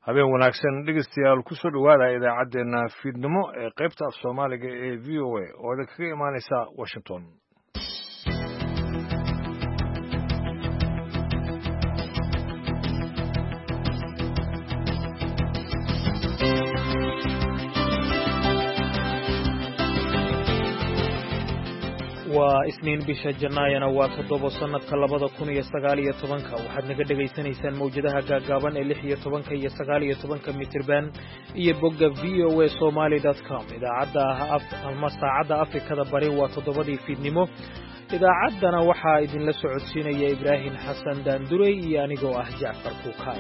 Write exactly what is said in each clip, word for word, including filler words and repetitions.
habeen wanaagsan dhegeystayaal ku soo dhawaada idaacadeena fiidnimo ee qaybta af Soomaaliga ee V O A oo idinkaga imaaneysa Washington. waa isniin bisha Janaayana waa toddoba sanadka labada kun iyo sagaal iyo tobanka waxaad naga dhageysanaysaan mawjadaha gaagaaban ee lix iyo tobanka iyo sagaal iyo tobanka mitirban iyo bogga v o a somali dot com idaacadda ama saacadda Afrikada Bari waa toddobadii fiidnimo idaacaddana waxaa idinla socodsiinaya Ibraahim Xasan Daandurey iyo anigoo ah Jacfar Kuukaay.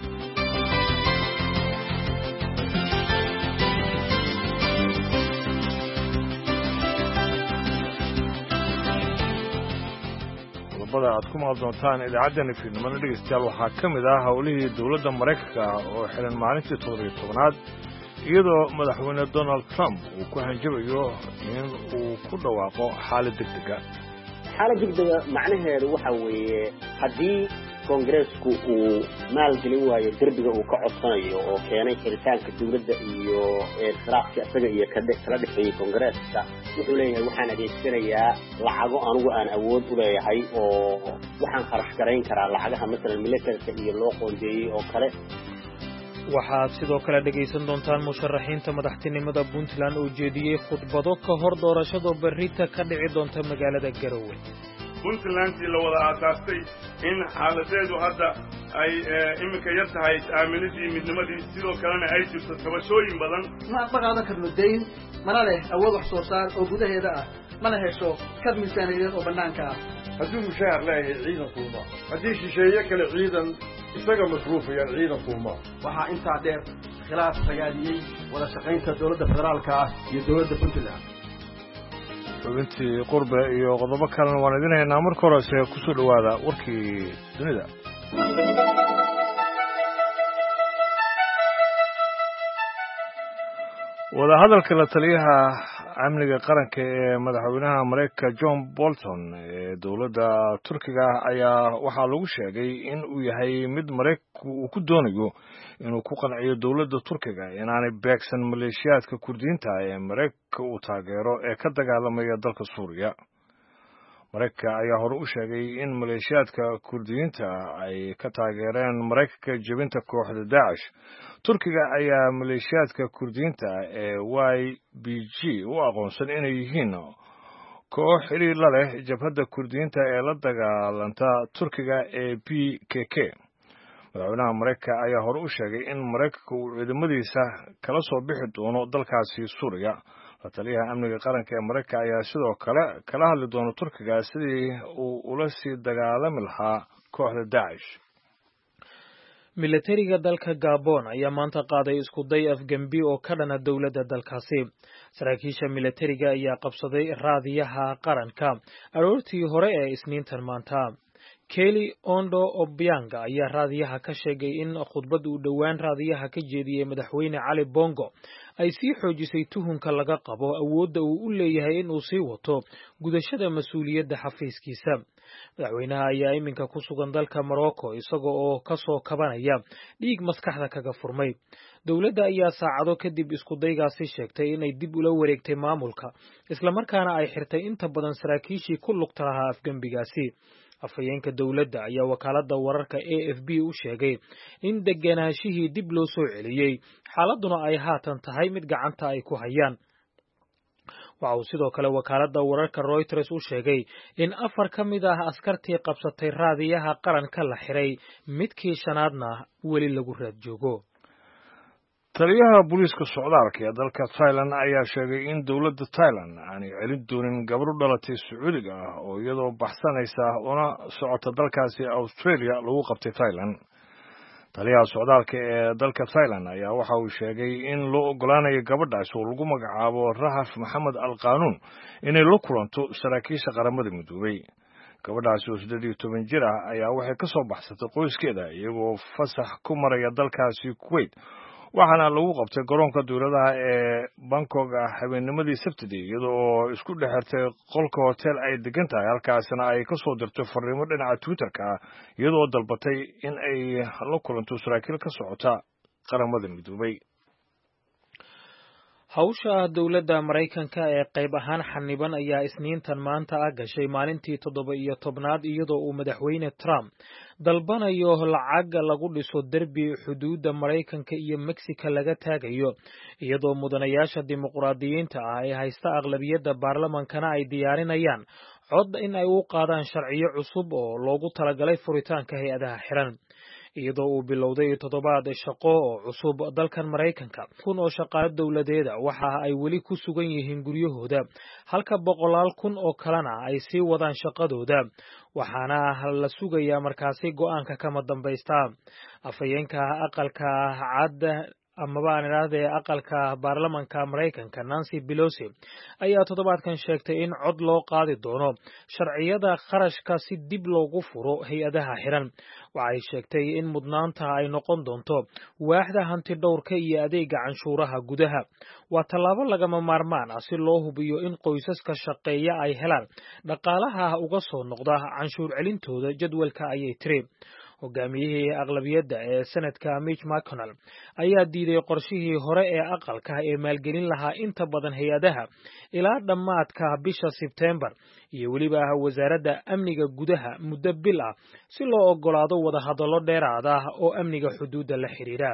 aad ku maqal doontaan idaacaddani fiidnimada dhegeystayaal waxaa ka mid ah howlihii dowladda Mareykanka oo xiran maalintii toddoba iyo tobanaad iyadoo madaxweyne Donald Trump uu ku hanjabayo in uu ku dhawaaqo xaalad degdega xaalad degdega macnaheedu waxa weeye haddii Kongareesku uu maalgelin waayo derbiga uu ka codsanayo oo keenay xiritaanka dowladda iyo khilaafaadka isaga iyo kala dhexeeyay Kongareeska wuxuu leeyahay waxaan adeegsanayaa lacago anigu aan awood u leeyahay oo waxaan kharash gareyn karaa lacagaha mesela militariga iyo loo qoondeeyay oo kale. waxaad sidoo kale dhegaysan doontaan musharaxiinta madaxtinimada Puntland oo jeediyay khudbado ka hor doorashada berrita ka dhici doonta magaalada Garowe. Puntland la wada aasaastay in xaaladeedu hadda ay iminka yar tahay aaminadii midnimadii sidoo kalena ay jirto tabashooyin badan ma qaadan karno deyn mana leh awood wax soo saar oo gudaheeda ah mana hesho kad miisaaniyadeed oo banaanka ah hadduu mushaar leeyahay ciidan kulma haddii shisheeye kale ciidan isaga masruufayaan ciidan kulma waxaa intaa dheer khilaaf sagaadiyey wada shaqaynta dowladda federaalka ah iyo dowladda Puntland. xubintii qurbe iyo qodobo kalena waan idin haynaa marka horese ku soo dhawaada warkii dunida. wadahadalka la taliyaha amniga qaranka ee madaxweynaha Mareykanka John Bolton ee dowladda Turkiga ayaa waxaa lagu sheegay in uu yahay mid Mareykanku uu ku doonayo inuu ku qanciyo dowladda Turkiga inaanay beegsan maleeshiyaadka Kurdiyiinta ee Mareykanka uu taageero ee ka dagaalamaya dalka Suuriya. Mareykanka ayaa hore u sheegay in maleeshiyaadka Kurdiyiinta ay ka taageereen Mareykanka jabinta kooxda Daesh. Turkiga ayaa maleeshiyaadka Kurdiyiinta ee Y B G u aqoonsan inay yihiin koox xiriir la leh jabhadda Kurdiyiinta ee la dagaalanta Turkiga ee P K K. madaxweynaha Mareykanka ayaa hore u sheegay in Mareykanka uu ciidamadiisa kala soo bixi doono dalkaasi Suuriya. la taliyaha amniga qaranka ee Mareykanka ayaa sidoo kale kala hadli doona Turkiga sidii uu ula sii dagaalami lahaa kooxda Daesh. militariga dalka Gabon ayaa maanta qaaday isku day afgambi oo ka dhana dowladda dalkaasi. saraakiisha militariga ayaa qabsaday raadiyaha qaranka aroortii hore ee isniintan maanta. Kelly Ondo Obiang ayaa raadiyaha ka sheegay in khudbad uu dhowaan raadiyaha ka jeediyay madaxweyne Cali Bongo ay sii xoojisay tuhunka laga qabo awoodda uu u leeyahay in uu sii wato gudashada mas'uuliyadda xafiiskiisa. madaxweynaha ayaa iminka ku sugan dalka Morocco isagoo oo ka soo kabanaya dhiig maskaxda kaga furmay. dowladda ayaa saacado kadib isku daygaasi sheegtay inay dib ula wareegtay maamulka isla markaana ay xirtay inta badan saraakiishii ku lugta lahaa afgambigaasi. afhayeenka dowladda ayaa wakaaladda wararka A F P u sheegay in degenaashihii dib loo soo celiyey xaaladuna ay haatan tahay mid gacanta ay ku hayaan. waxa uu sidoo kale wakaaladda wararka Reuters u sheegay in afar ka mid ah askartii qabsatay raadiyaha qaranka la xiray midkii shanaadna weli lagu raad joogo. taliyaha booliiska socdaalka ee dalka Thailand ayaa sheegay in dowladda Thailand aanay celin doonin gabar u dhalatay Sacuudiga ah oo iyadoo baxsanaysa una socota dalkaasi Australia lagu qabtay Thailand. taliyaha socdaalka ee dalka Thailand ayaa waxa uu sheegay in loo ogolaanayo gabadhaas oo lagu magacaabo Rahaf Maxamed Al Qaanuun inay la kulanto saraakiisha qaramada midoobay. gabadhaas oo siddeed iyo toban jir ah ayaa waxay ka soo baxsatay qoyskeeda iyagoo fasax ku maraya dalkaasi Kuwait. waxaana lagu qabtay garoonka dowladaha ee Bangkok habeennimadii Sabtidii iyadoo isku dhexirtay qolka hotel ay degan tahay halkaasna ay ka soo dirtay fariimo dhinaca Twitter-ka iyadoo dalbatay in ay la kulanto saraakiil ka socota qaramada midoobay. hawsha dowladda Maraykanka ee qayb ahaan xaniban ayaa isniintan maanta ah gashay maalintii toddoba iyo tobnaad iyadoo uu madaxweyne Trump dalbanayo lacag lagu dhiso derbi xuduudda Maraykanka iyo Mexico laga taagayo iyadoo mudanayaasha dimuqraadiyiinta ah ee haysta aqlabiyadda baarlamankana ay diyaarinayaan cod in ay u qaadaan sharciyo cusub oo loogu talagalay furitaanka hay-adaha xiran. iyadoo uu bilowday toddobaad shaqo oo cusub dalkan Maraykanka kun oo shaqaale dowladeeda waxa ay weli ku sugan yihiin guryahooda halka boqolaal kun oo kalena ay sii wadaan shaqadooda waxaana la sugayaa markaasi go'aanka kama dambaysta. afhayeenka aqalka cad amaba aan idhaahdee aqalka baarlamanka Maraykanka Nancy Pelosi ayaa toddobaadkan sheegtay in cod loo qaadi doono sharciyada kharashka si dib loogu furo hay-adaha xiran. waxay sheegtay in mudnaanta ay noqon doonto waaxda hanti dhowrka iyo adeega canshuuraha gudaha. waa tallaabo lagama maarmaan ah si loo hubiyo in qoysaska shaqeeya ay helaan dhaqaalaha uga soo noqda canshuur celintooda jadwalka ayay tiri. hogaamiyihii aqlabiyadda ee sanadka Mitch McConnell ayaa diiday qorshihii hore ee aqalka ee maalgelin lahaa inta badan hay-adaha ilaa dhammaadka bisha Sebtembar iyo weliba wasaaradda amniga gudaha muddo bil ah si loo ogolaado wada hadallo dheeraad ah oo amniga xuduudda la xiriira.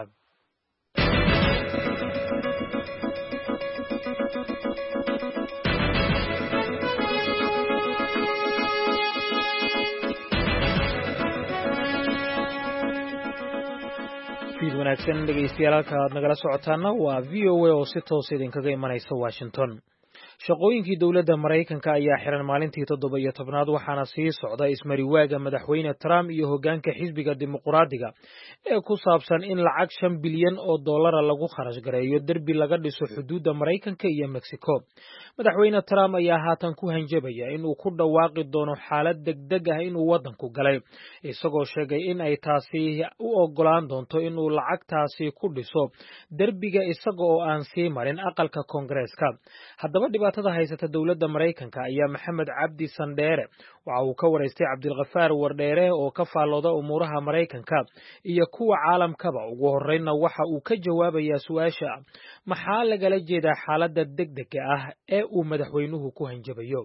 fiid wanaagsan dhegeystayaal halka aad nagala socotaana waa V O A oo si toos idinkaga imanaysa Washington. shaqooyinkii dowladda Maraykanka ayaa xiran maalintii toddoba iyo tobnaad waxaana sii socda ismariwaaga madaxweyne Trump iyo hoggaanka xisbiga dimuqraadiga ee ku saabsan in lacag shan bilyan oo dollara lagu kharash gareeyo derbi laga dhiso xuduudda Maraykanka iyo Mexico. madaxweyne Trump ayaa haatan ku hanjabaya in uu ku dhawaaqi doono xaalad degdeg ah inuu waddanku galay isagoo sheegay in ay taasi u ogolaan doonto inuu lacagtaasi ku dhiso derbiga isaga oo aan sii marin aqalka Koongareeska. haddaba dhibaatada haysata dowladda Maraykanka ayaa Maxamed Cabdi Sandheere waxa uu ka wareystay Cabdilqafaar Wardheere oo ka faallooda umuuraha Maraykanka iyo kuwa caalamkaba. ugu horreynna waxa uu ka jawaabayaa su'aasha maxaa lagala jeedaa xaaladda degdega ah ee uu madaxweynuhu ku hanjabayo.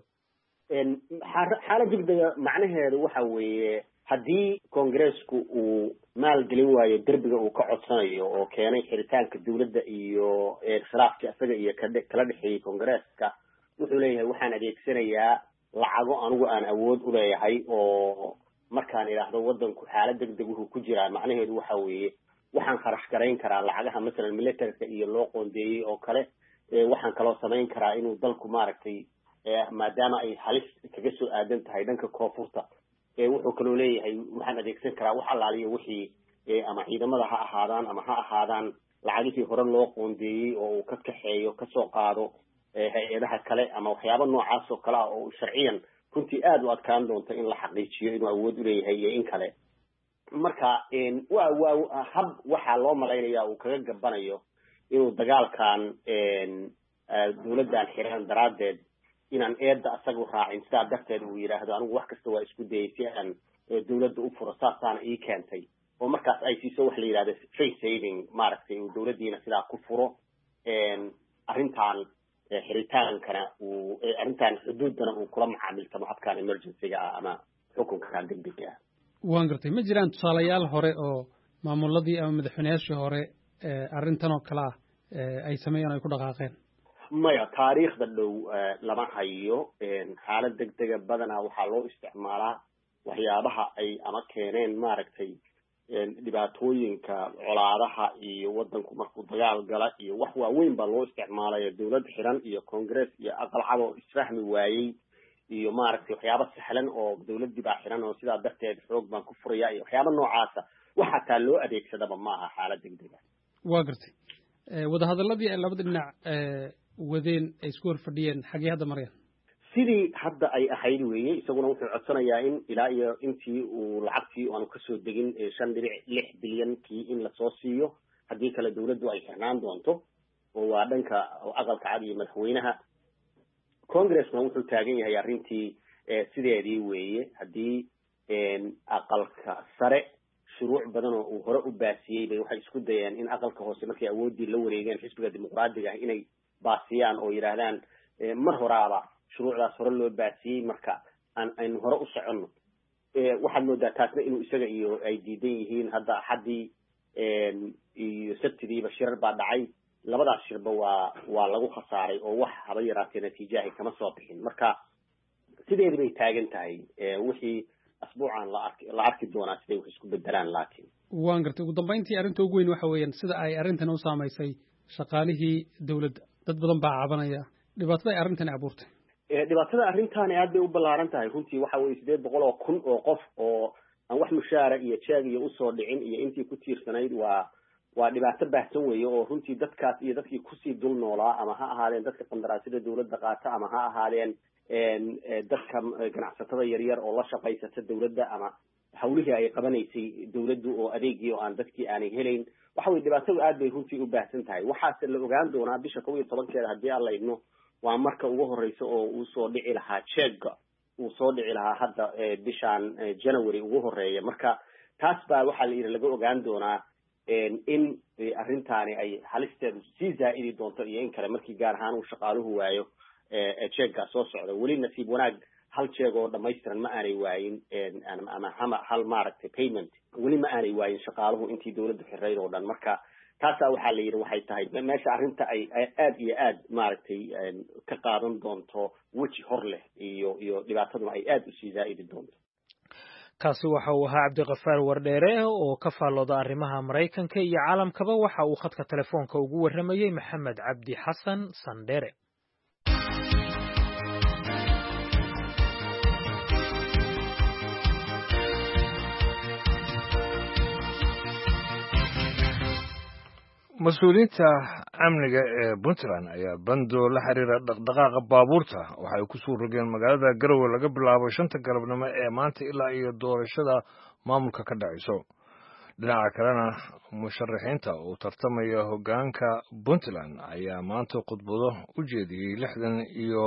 xaalad degdega macnaheedu waxa weeye haddii Koongareesku uu maalgelin waayo derbiga uu ka codsanayo oo keenay xiritaanka dowladda iyo khilaafka asaga iyo kala dhexeeyay Koongareeska wuxuu leeyahay waxaan adeegsanayaa lacago anigu aan awood u leeyahay oo markaan idhaahdo waddanku xaalad degdeg wuxuu ku jiraa macnaheedu waxa weeye waxaan kharash garayn karaa lacagaha masalan militariga iyo loo qoondeeyey oo kale waxaan kaloo samayn karaa inuu dalku maaragtay maadaama ay halis kaga soo aadan tahay dhanka koonfurta wuxuu kaloo leeyahay waxaan adeegsan karaa wax allaaliyo wixii ama ciidamada ha ahaadaan ama ha ahaadaan lacagihii hore loo qoondeeyey oo uu ka kaxeeyo kasoo qaado hay-adaha kale ama waxyaabo noocaas oo kale ah oo sharciyan runtii aada u adkaan doonta in la xaqiijiyo inuu awood u leeyahay iyo in kale. marka waa waa hab waxaa loo malaynayaa uu kaga gabanayo inuu dagaalkan dowladdan xiran daraaddeed inaan eedda asagu raacin sidaa darteed uu yidhaahdo anigu wax kasta waa isku dayay si aan dowladda u furo saasaana ii keentay oo markaas ay siiso wax la yidhahdo face saving maaragtay uu dowladdiina sidaa ku furo arrintan xiritaankana uu arrintan xuduuddana uu kula macaamiltamo habkan emergency-ga ah ama xukunkan degdega ah. waan gartay ma jiraan tusaalayaal hore oo maamuladii ama madaxweynayaashii hore arrintan oo kale ah ay sameeyeen ay ku dhaqaaqeen? maya taariikhda dhow lama hayo. xaalad degdega badanaa waxaa loo isticmaalaa waxyaabaha ay ama keeneen maaragtay dhibaatooyinka colaadaha iyo waddanku markuu dagaal gala iyo wax waaweyn baa loo isticmaalaya dowlad xiran iyo Congress iyo aqal cad oo isfahmi waayey iyo maaragtay waxyaabo sahlan oo dowladdii baa xiran oo sidaa darteed xoog baan ku furaya iyo waxyaabo noocaasa waxa taa loo adeegsadaba maaha xaalad degdega. waa gartay wadahadaladii ay labada dhinac wadeen ay isku horfadhiyeen xagee hadda marayaan? sidii hadda ay ahayd weeye. isaguna wuxuu codsanayaa in ilaa iyo intii uu lacagtii aanu kasoo degin shan dhibic lix bilyankii in lasoo siiyo haddii kale dowladdu ay xirnaan doonto oo waa dhanka aqalka cad iyo madaxweynaha. Congressna wuxuu taagan yahay arrintii sideedii weeye haddii aqalka sare shuruuc badan oo uu hore u baasiyey bay waxay isku dayeen in aqalka hoose markay awoodii la wareegeen xisbiga dimuqraadiga ah inay baasiyaan oo yidhaahdaan mar horaaba shuruucdaas hore loo baasiyey marka aan aynu hore u soconno waxaad moodaa taasna inuu isaga iyo ay diidan yihiin hadda axaddii iyo sabtidiiba shirar baa dhacay labadaas shirba waa waa lagu khasaaray oo wax haba yaraatee natiijahay kama soo bixin marka sideedi bay taagan tahay wixii asbuucan la arki la arki doonaa siday wax isku bedelaan laakiin waan gartay ugu dambeyntii arrinta ugu weyn waxa weeyaan sida ay arrintan u saamaysay shaqaalihii dawladda dad badan baa cabanaya dhibaatada ay arrintani abuurtay dhibaatada arrintaani aad bay u ballaaran tahay runtii waxa weeye sideed boqol oo kun oo qof oo aan wax mushaara iyo jeeg iyo usoo dhicin iyo intii ku tiirsanayd waa waa dhibaato baahsan weeye oo runtii dadkaas iyo dadkii kusii dul noolaa ama ha ahaadeen dadka qandaraasyada dawladda qaata ama ha ahaadeen dadka ganacsatada yaryar oo la shaqaysata dawladda ama hawlihii ay qabanaysay dawladdu oo adeegii oo aan dadkii aanay helayn waxa weye dhibaatadu aad bay runtii u baahsan tahay waxaase la ogaan doonaa bisha kow iyo tobankeeda haddii aan la idmo waa marka ugu horeysa oo uu soo dhici lahaa jeega uu soo dhici lahaa hadda bishaan january ugu horeeya marka taas baa waxaa la yidhi laga ogaan doonaa in arrintaani ay halisteedu sii zaa'idi doonto iyo in kale markii gaar ahaan uu shaqaaluhu waayo jeeggaa soo socda weli nasiib wanaag hal jeeg oo dhamaystiran ma aanay waayin ama hama hal maaragtay payment weli ma aanay waayin shaqaaluhu intii dawladdu xirayd oo dhan marka taasaa waxaa la yidhi waxay tahay meesha arrinta ay aad iyo aad maaragtay ka qaadan doonto weji hor leh iyo iyo dhibaataduna ay aad usii zaa'idi doonto kaasi waxa uu ahaa cabdiqafaar wardheere oo ka faallooda arrimaha maraykanka iyo caalamkaba waxa uu khadka telefoonka ugu warramayey maxamed cabdi xasan sandhere mas-uuliyiinta amniga ee puntland ayaa bandoo la xiriira dhaqdhaqaaqa baabuurta waxay ku soo rogeen magaalada garowe laga bilaabo shanta galabnimo ee maanta ilaa iyo doorashada maamulka ka dhacayso dhinaca kalena musharaxiinta uu tartamaya hoggaanka puntland ayaa maanta khudbado u jeediyey lixdan iyo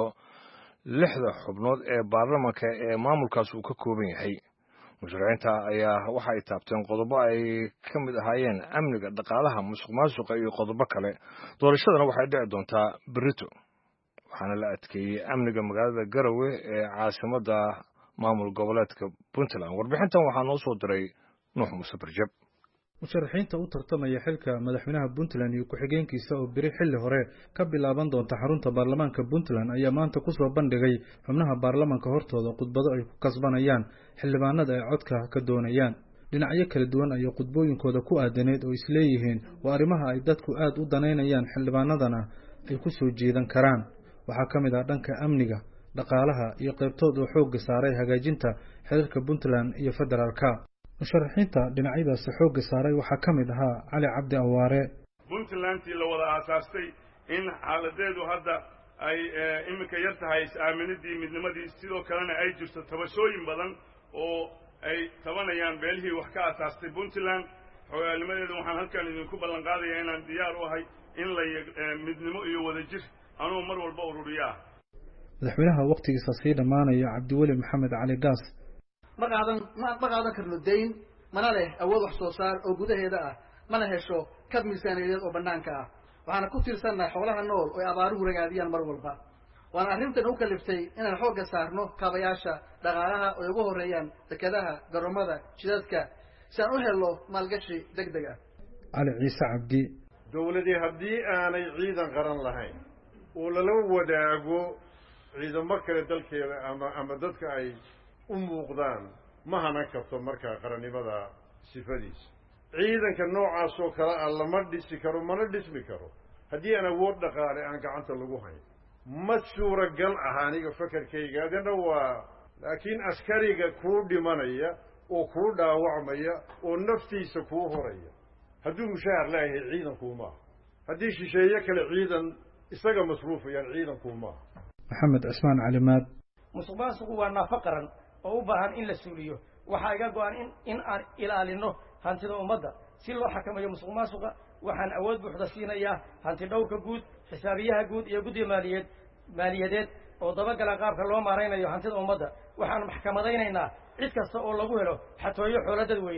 lixda xubnood ee baarlamanka ee maamulkaas uu ka kooban yahay musharaxiinta ayaa waxa ay taabteen qodobo ay ka mid ahaayeen amniga dhaqaalaha musuq maasuqa iyo qodobo kale doorashadana waxay dhici doontaa berito waxaana la adkeeyey amniga magaalada garowe ee caasimadda maamul goboleedka puntland warbixintan waxaa noo soo diray nuux muuse barjab musharaxiinta u tartamaya xilka madaxweynaha puntland iyo ku-xigeenkiisa oo beri xilli hore ka bilaaban doonta xarunta baarlamaanka puntland ayaa maanta ku soo bandhigay xubnaha baarlamaanka hortooda khudbado ay ku kasbanayaan xildhibaanada ay codka ka doonayaan dhinacyo kala duwan ayay khudbooyinkooda ku aadaneed oo isleeyihiin waa arrimaha ay dadku aad u danaynayaan xildhibaanadana ay ku soo jeedan karaan waxaa ka mid ah dhanka amniga dhaqaalaha iyo qaybtood oo xoogga saaray hagaajinta xiriirka puntland iyo federaalka musharaxiinta dhinacyadaasi xoogga saaray waxaa ka mid ahaa cali cabdi awaare puntlandtii la wada aasaastay in xaaladeedu hadda ay iminka yar tahay is-aaminidii midnimadii sidoo kalena ay jirto tabashooyin badan oo ay tabanayaan beelihii wax ka aasaastay puntland xogaalnimadeeda waxaan halkan idinku ballan qaadayaa inaan diyaar u ahay in la midnimo iyo wadajir anuu mar walba ururiya ah madaxweynaha wakhtigiisa sii dhammaanaya cabdiweli maxamed cali gaas ma qaadan ma ma qaadan karno dayn mana leh awood wax soo saar oo gudaheeda ah mana hesho kab miisaaniyadeed oo banaanka ah waxaana ku tiirsannahay xoolaha nool oo ay abaaruhu ragaadiyaan mar walba waana arrintan u kaliftay inaan xoogga saarno kaabayaasha dhaqaalaha oo ay ugu horreeyaan dekedaha garoomada jidadka si aan u helno maalgashi deg deg ah cali ciise cabdi dawladii haddii aanay ciidan qaran lahayn oo lala wadaago ciidamo kale dalkeeda ama ama dadka ay u muuqdaan ma hanan karto markaa qarannimada sifadiisa ciidanka noocaas oo kale ah lama dhisi karo mana dhismi karo haddii aan awood dhaqaale aan gacanta lagu hayn ma suuragal ah aniga fakarkayga adina waa laakiin askariga kuu dhimanaya oo kuu dhaawacmaya oo naftiisa kuu horaya hadduu mushaahar leeyahay ciidankuumaaha haddii shisheeye kale ciidan isaga masruufayaan ciidankuumaaha maxamed cismaan calimaad musuq maasuqu waa naafo qaran oo u baahan in la suuliyo waxaa iga go-an in in aan ilaalino hantida ummadda si loo xakamayo musuq maasuqa waxaan awood buuxda siinayaa hanti dhowrka guud xisaabiyaha guud iyo guddiga maaliyeed maaliyadeed oo dabagala qaabka loo maaraynayo hantida ummadda waxaan maxkamadaynaynaa cid kasta oo lagu helo xatooyo xoolo dadweyne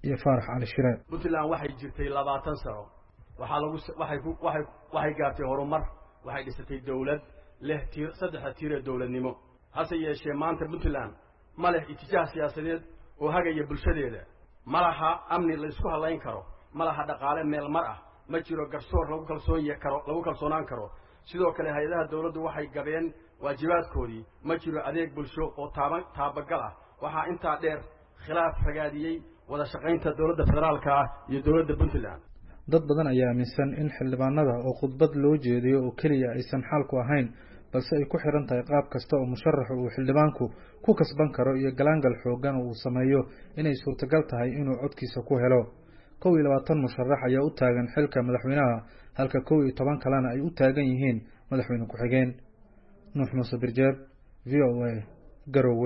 iyo faarax cali shire. puntland waxay jirtay labaatan sano waxaa lagu waxay waxay waxay gaartay horumar waxay dhisatay dawlad leh tiir saddex tiir ee dawladnimo hase yeeshee maanta puntland ma leh itijaah siyaasadeed oo hagaya bulshadeeda ma laha amni la isku halayn karo ma laha dhaqaale meel mar ah ma jiro garsoor lagu kalsoon karo lagu kalsoonaan karo sidoo kale hay'adaha dawladdu waxay gabeen waajibaadkoodii ma jiro adeeg bulsho oo taaban taabagal ah waxaa intaa dheer khilaaf ragaadiyey wada shaqaynta dawladda federaalka ah iyo dawladda puntland. dad badan ayaa aaminsan in xildhibaanada oo khudbad loo jeediyo oo keliya aysan xalku ahayn balse ay ku xiran tahay qaab kasta oo musharaxu uu xildhibaanku ku kasban karo iyo galaangal xoogan uu sameeyo inay suurtagal tahay inuu codkiisa ku helo. kow iyo labaatan musharax ayaa u taagan xilka madaxweynaha halka kow iyo toban kalena ay u taagan yihiin madaxweyne ku-xigeen. nuux muuse birjeeb v o a garowe.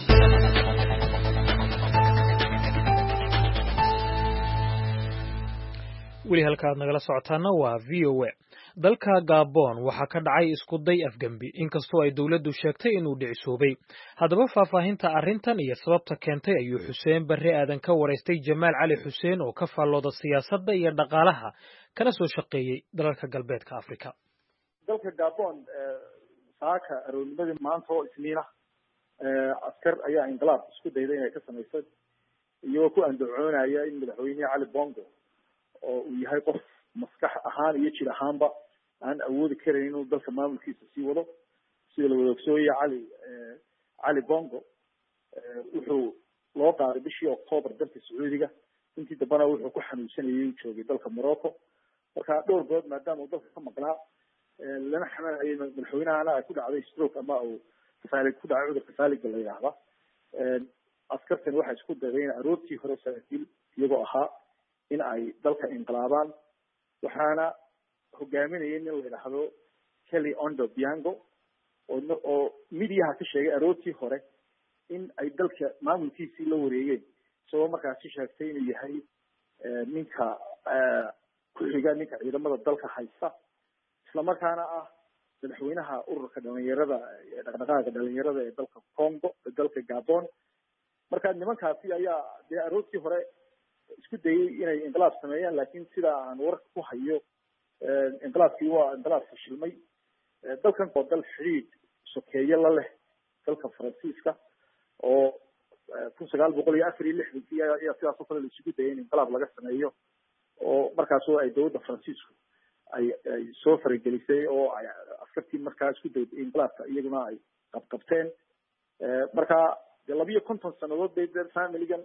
weli halka aad nagala socotaana waa v o a. dalka Gabon waxaa ka dhacay isku day afgembi inkastoo ay dawladdu sheegtay inuu dhicisoobay. haddaba faahfaahinta arrintan iyo sababta keentay ayuu Xuseen Barre Aadan ka wareystay Jamaal Cali Xuseen oo ka faallooda siyaasadda iyo dhaqaalaha kana soo shaqeeyay dalalka galbeedka Afrika. dalka Gabon saaka aroornimadii maanta oo isniina askar ayaa inqilaab isku dayday inay ka sameeyso iyagoo ku andacoonaya in madaxweyne Cali Bongo oo uu yahay qof maskax ahaan iyo jir ahaanba aan awoodi karin inuu dalka maamulkiisa sii wado sida la wada ogsoonaya Cali Cali Bongo wuxuu loo qaaday bishii October dalka Sacuudiga intii dambana wuxuu ku xanuunsanayay joogay dalka Morocco marka dhowr good maadaama uu dalka ka maqnaa lana xamalayay madaxweynahana ay ku dhacday stroke ama uu faalig ku dhacay cudurka faaliga la yiraahdo askartan waxay isku dayeen aroortii hore saraakiil iyagoo ahaa in ay dalka inqilaabaan waxaana hogaaminayay in la yiraahdo Kelly Ondo Biango oo oo midiyaha ka sheegay aroortii hore in ay dalka maamulkiisii la wareegeen soo markaasi sheegtay inuu yahay ninka ku xiga ninka ciidamada dalka haysta isla markaana ah madaxweynaha ururka dhalinyarada ee dhaqdhaqaaqa dhalinyarada ee dalka Congo ee dalka Gabon marka nimankaasi ayaa dee aroortii hore isku dayay inay inqilaab sameeyaan laakiin sida aan warka ku hayo inqilaabkii waa inqilaab fashilmay dalkan oo dal xiriir sokeeye la leh dalka Faransiiska oo kun sagaal boqol iyo afar iyo lixdankii ayaa sidaas oo kale la isugu dayay in inqilaab laga sameeyo oo markaas oo ay dowladda Faransiisku ay ay soo faragelisay oo ay askartii markaa isku dayay inqilaabka iyaguna ay qabqabteen marka laba iyo konton sanadood bay familigan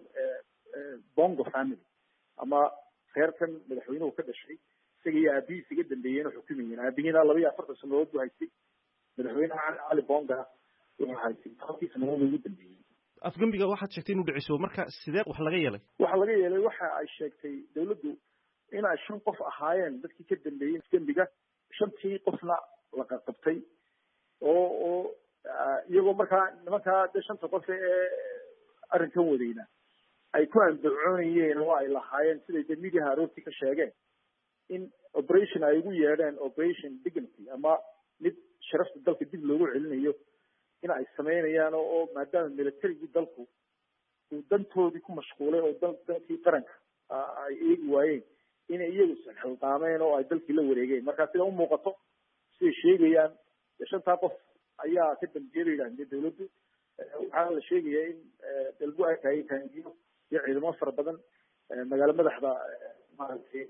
Bongo family ama reerkan madaxweynuhu ka dhashay isaga iyo aabihiis iga dambeeyeen xukumayeen aabihiina laba iyo afartan sanadood buu haystay madaxweynaha Cali Bongo wuxuu haystay tobankii sanadood ugu dambeeyay. afgembiga waxaad sheegtay inuu dhiciso marka sidee wax laga yeelay waxa laga yeelay waxa ay sheegtay dawladdu in ay shan qof ahaayeen dadkii ka dambeeyay afgembiga shantii qofna la qabtay oo oo iyagoo markaa nimankaa shanta qof ee arrinkan wadayna ay ku andacoonayeen oo ay lahaayeen siday midiyaha aroortii ka sheegeen in operation ay ugu yeedheen operation dignity ama mid sharafta dalka dib loogu celinayo in ay sameynayaan oo maadaama militarigii dalku uu dantoodii ku mashquulay oo dalkii qaranka ay eegi waayeen inay iyagu isxilqaameen oo ay dalkii la wareegeen marka sida u muuqato siday sheegayaan shantaa qof ayaa ka dambeeyay yidhaahdeen dawladdu waxaa la sheegayaa in dalbu ay tahay taangiyo iyo ciidamo fara badan magaalo madaxda maaragtay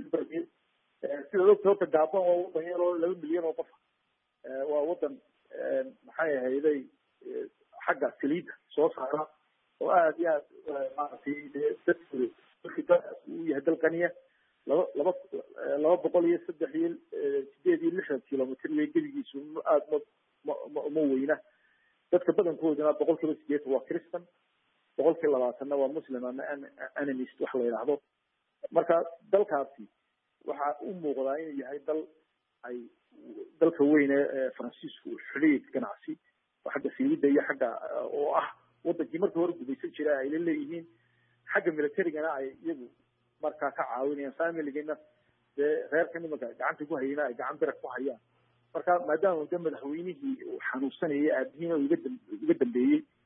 sida ogta horta Gabon waa wadan yar oo laba milyan oo qof waa wadan maxay ahayday xagga saliidda soo saara oo aad iyo aad maaragtay dadka uu yahay dalkaniya laba laba laba boqol iyo saddex iyo sideed iyo lixdan kilomitr way gedigiisu aad ma ma weyna dadka badankooduna boqolkiiba sideetan waa Christian boqolkiiba labaatanna waa Muslim ama animist wax la yiraahdo marka dalkaasi waxa uu muuqdaa inuu yahay dal ay dalka weyn ee Faransiisku xiriir ganacsi oo xagga saliidda iyo xagga oo ah wadankii markii hore gubaysan jiray ay leeyihiin xagga militarigana ay iyagu markaa ka caawinayaan familigana dee reerka nimanka gacanta ku hayna ay gacan bira ku hayaan marka maadaama uu madaxweynihii uu xanuunsanayay aabihiina uga uga dambeeyey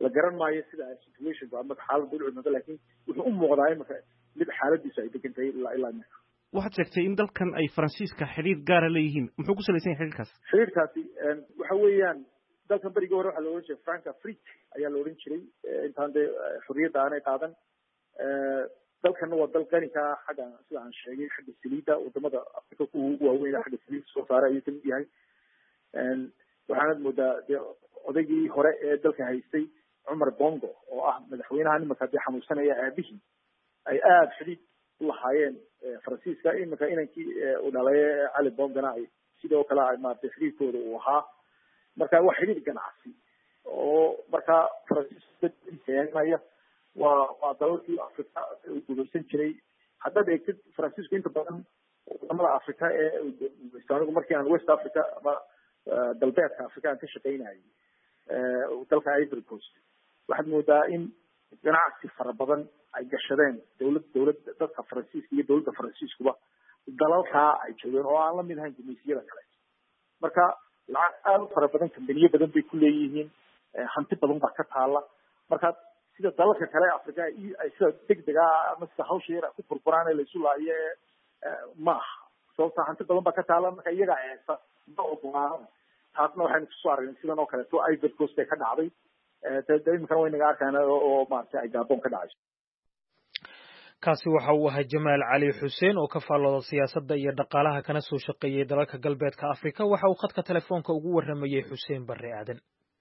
la garan maayo sida situationku ama xaaladdu u cunto laakiin wuxuu u muuqdaa imika mid xaaladiisu ay degan tahay ilaa ilaa imika waxaad sheegtay in dalkan ay faransiiska xidhiir gaara leeyihiin muxuu ku salaysan yahay xidhiirkaas xidhiirkaasi waxa weeyaan dalkan berigii hore waxaa la odhan jiray franca fric ayaa la odhan jiray intaan dee xorriyadda aanay qaadan dalkana waa dal qani ka ah xagga sida aan sheegay xagga saliidda wadamada afrika kuwa ugu waaweyn xagga saliidda soo saara ayuu kamid yahay waxaanad moodaa dee odaygii hore ee dalka haystay cumar bongo oo ah madaxweynaha nimanka dee xanuunsanaya aabihii ay aada xidhiid u lahaayeen faransiiska iminka inankii u dhalay cali bongana ay sidoo kale ay maaragtay xidhiidkooda uu ahaa marka waa xidhiid ganacsi oo markaa faransiiskaya waa waa dalalkii afrika uu gumaysan jiray haddaad eegtid faransiisku inta badan wadamada afrika ee anigu markii aan west africa ama galbeedka afrika aan ka shaqaynayay dalka ivory coast waxaad moodaa in ganacsi fara badan ay gashadeen dawlad dawlad dadka faransiiska iyo dawladda faransiiskuba dalalkaa ay joogeen oo aan la mid ahayn gumaysiyada kale marka lacag aada u fara badan kambaniyo badan bay ku leeyihiin hanti badan baa ka taala marka sida dalalka kale ee afrika ay sida degdega ama sida hawsha yar ku burburaan ee laysu laayo ma aha sababta hanti badan baa ka taala marka iyaga eesa ma ogolaan taasna waxaynu kusoo aragnay sidan oo kaleeto ivory coast bay ka dhacday iminkana waynaga arkaan oo maaragtay ay gabon ka dhacayso kaasi waxa uu ahaa jamaal cali xuseen oo ka faallooda siyaasadda iyo dhaqaalaha kana soo shaqeeyey dalalka galbeedka afrika waxa uu khadka telefoonka ugu warramayey xuseen barre aadan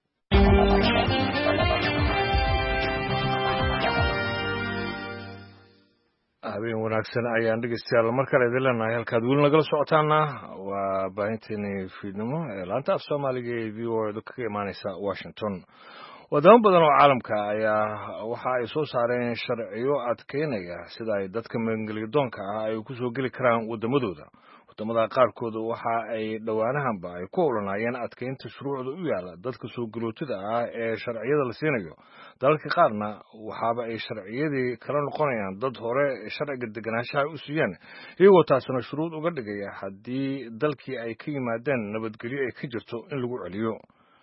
habeen wanaagsan ayaan dhegeystayaal mar kale idin leenahay halkaad weli nagala socotaana waa baahinteeni fiidnimo ee laanta af soomaaliga ee v o edu kaga imaaneysa washington wadamo badan oo caalamka ayaa waxa ay soo saareen sharciyo adkeynaya sida ay dadka maangeliyadoonka ah ay ku soo geli karaan wadamadooda wadamada qaarkood waxa ay dhowaanahanba ay ku howlanaayeen adkeynta shuruucda u yaala dadka soo galootida ah ee sharciyada la siinayo dalalka qaarna waxaaba ay sharciyadii kala noqonayaan dad hore sharciga deganaanshaha u siiyeen iyagoo taasina shuruud uga dhigaya haddii dalkii ay ka yimaadeen nabadgelyo ay ka jirto in lagu celiyo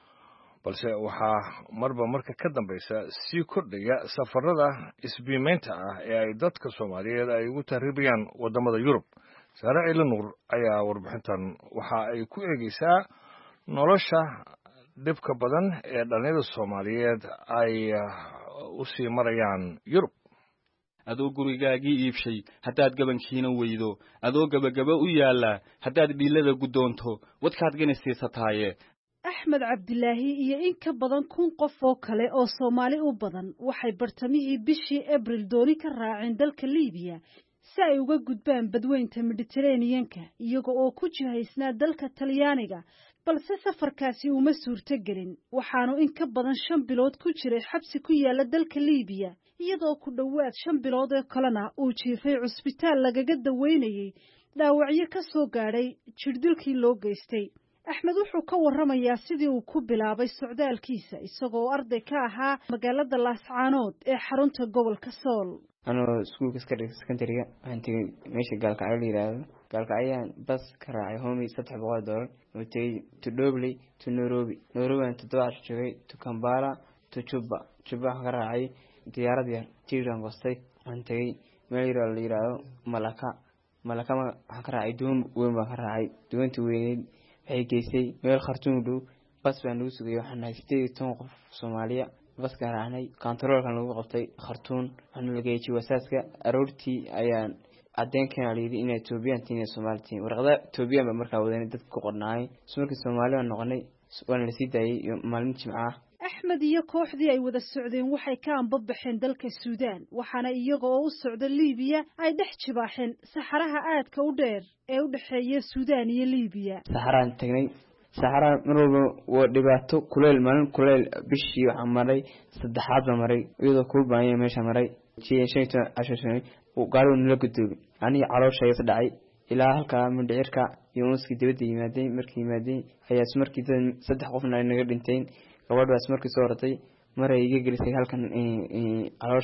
balse waxaa marba marka ka dambaysa sii kordhaya safarada isbiimeynta ah ee ay dadka soomaaliyeed ay ugu tahriibayaan wadamada yurub saare ciile nuur ayaa warbixintan waxa ay ku eegeysaa nolosha dhibka badan ee dhalinyarada soomaaliyeed ay u sii marayaan yurub adoo gurigaagii iibshay haddaad gabankiina weydo adoo gabagaba u yaallaa haddaad dhiilada guddoonto wadkaad ganisiisataaye axmed cabdilaahi iyo in ka badan kun qof oo kale oo soomaali u badan waxay bartamihii bishii abril dooni ka raaceen dalka liibiya si ay uga gudbaan badweynta mediteraneanka iyaga oo ku jihaysnaa dalka talyaaniga balse safarkaasi uma suurto gelin waxaanu in ka badan shan bilood ku jiray xabsi ku yaala dalka liibiya iyadoo ku dhowaad shan bilood oo kalena uu jiifay cusbitaal lagaga daweynayay dhaawacyo ka soo gaadhay jirdilkii loo geystay axmed wuxuu ka warramayaa sidii uu ku bilaabay socdaalkiisa isagoo arday ka ahaa magaalada laascaanood ee xarunta gobolka sool anoo iskuulka iska dhigay secondary-ga waxaan tegay meesha gaalkacyo la yidhaahdo gaalkacyaan bas ka raacay homi saddex boqol dollar oo tegay to dobley to nairobi nairobi aan toddoba casho joogay to kambala to juba juba waxaan ka raacay diyaarad yar tiiraan goostay waxaan tegay meel yar oo la yidhaahdo malaka malaka waxaan ka raacay doon weyn baan ka raacay doonta weyneyd waxay geysay meel khartuum dhow bas baan nagu sugayay waxaan nahay sideed iyo toban qof soomaaliya baskaan raacnay kontaroolkan lagu qabtay khartuum waxaana la geeyay jiwasaaska aroortii ayaan caddeynkeena la yidhi inay etoobiyaan tihiin iyo soomaali tihiin warqada etoobiyaan baa markaa wadanay dadka ku qornaayay so markii soomaali baan noqonay waana lasii daayay iyo maalin jimca ah axmed iyo kooxdii ay wada socdeen waxay ka anbabaxeen dalka suudaan waxaana iyaga oo u socda liibiya ay dhex jibaaxeen saxaraha aadka u dheer ee u dhexeeya suudaan iyo liibiya saxaraan tagnay saxaraha mar walba waa dhibaato kuleyl maalin kuleyl bishii waxaa maray saddexaad baa maray iyadoo kuu baanya meesha maray shan iyo toban casho gaarigu nala gudoobi aniga calooshayga is dhacay ilaa halkaa mindhicirka iyo unskii dibadda yimaadeen markii yimaadeen ayaas markii dad saddex qofna ay naga dhinteen gabadhaas markii soo horatay maray iga gelisay halkan caloosha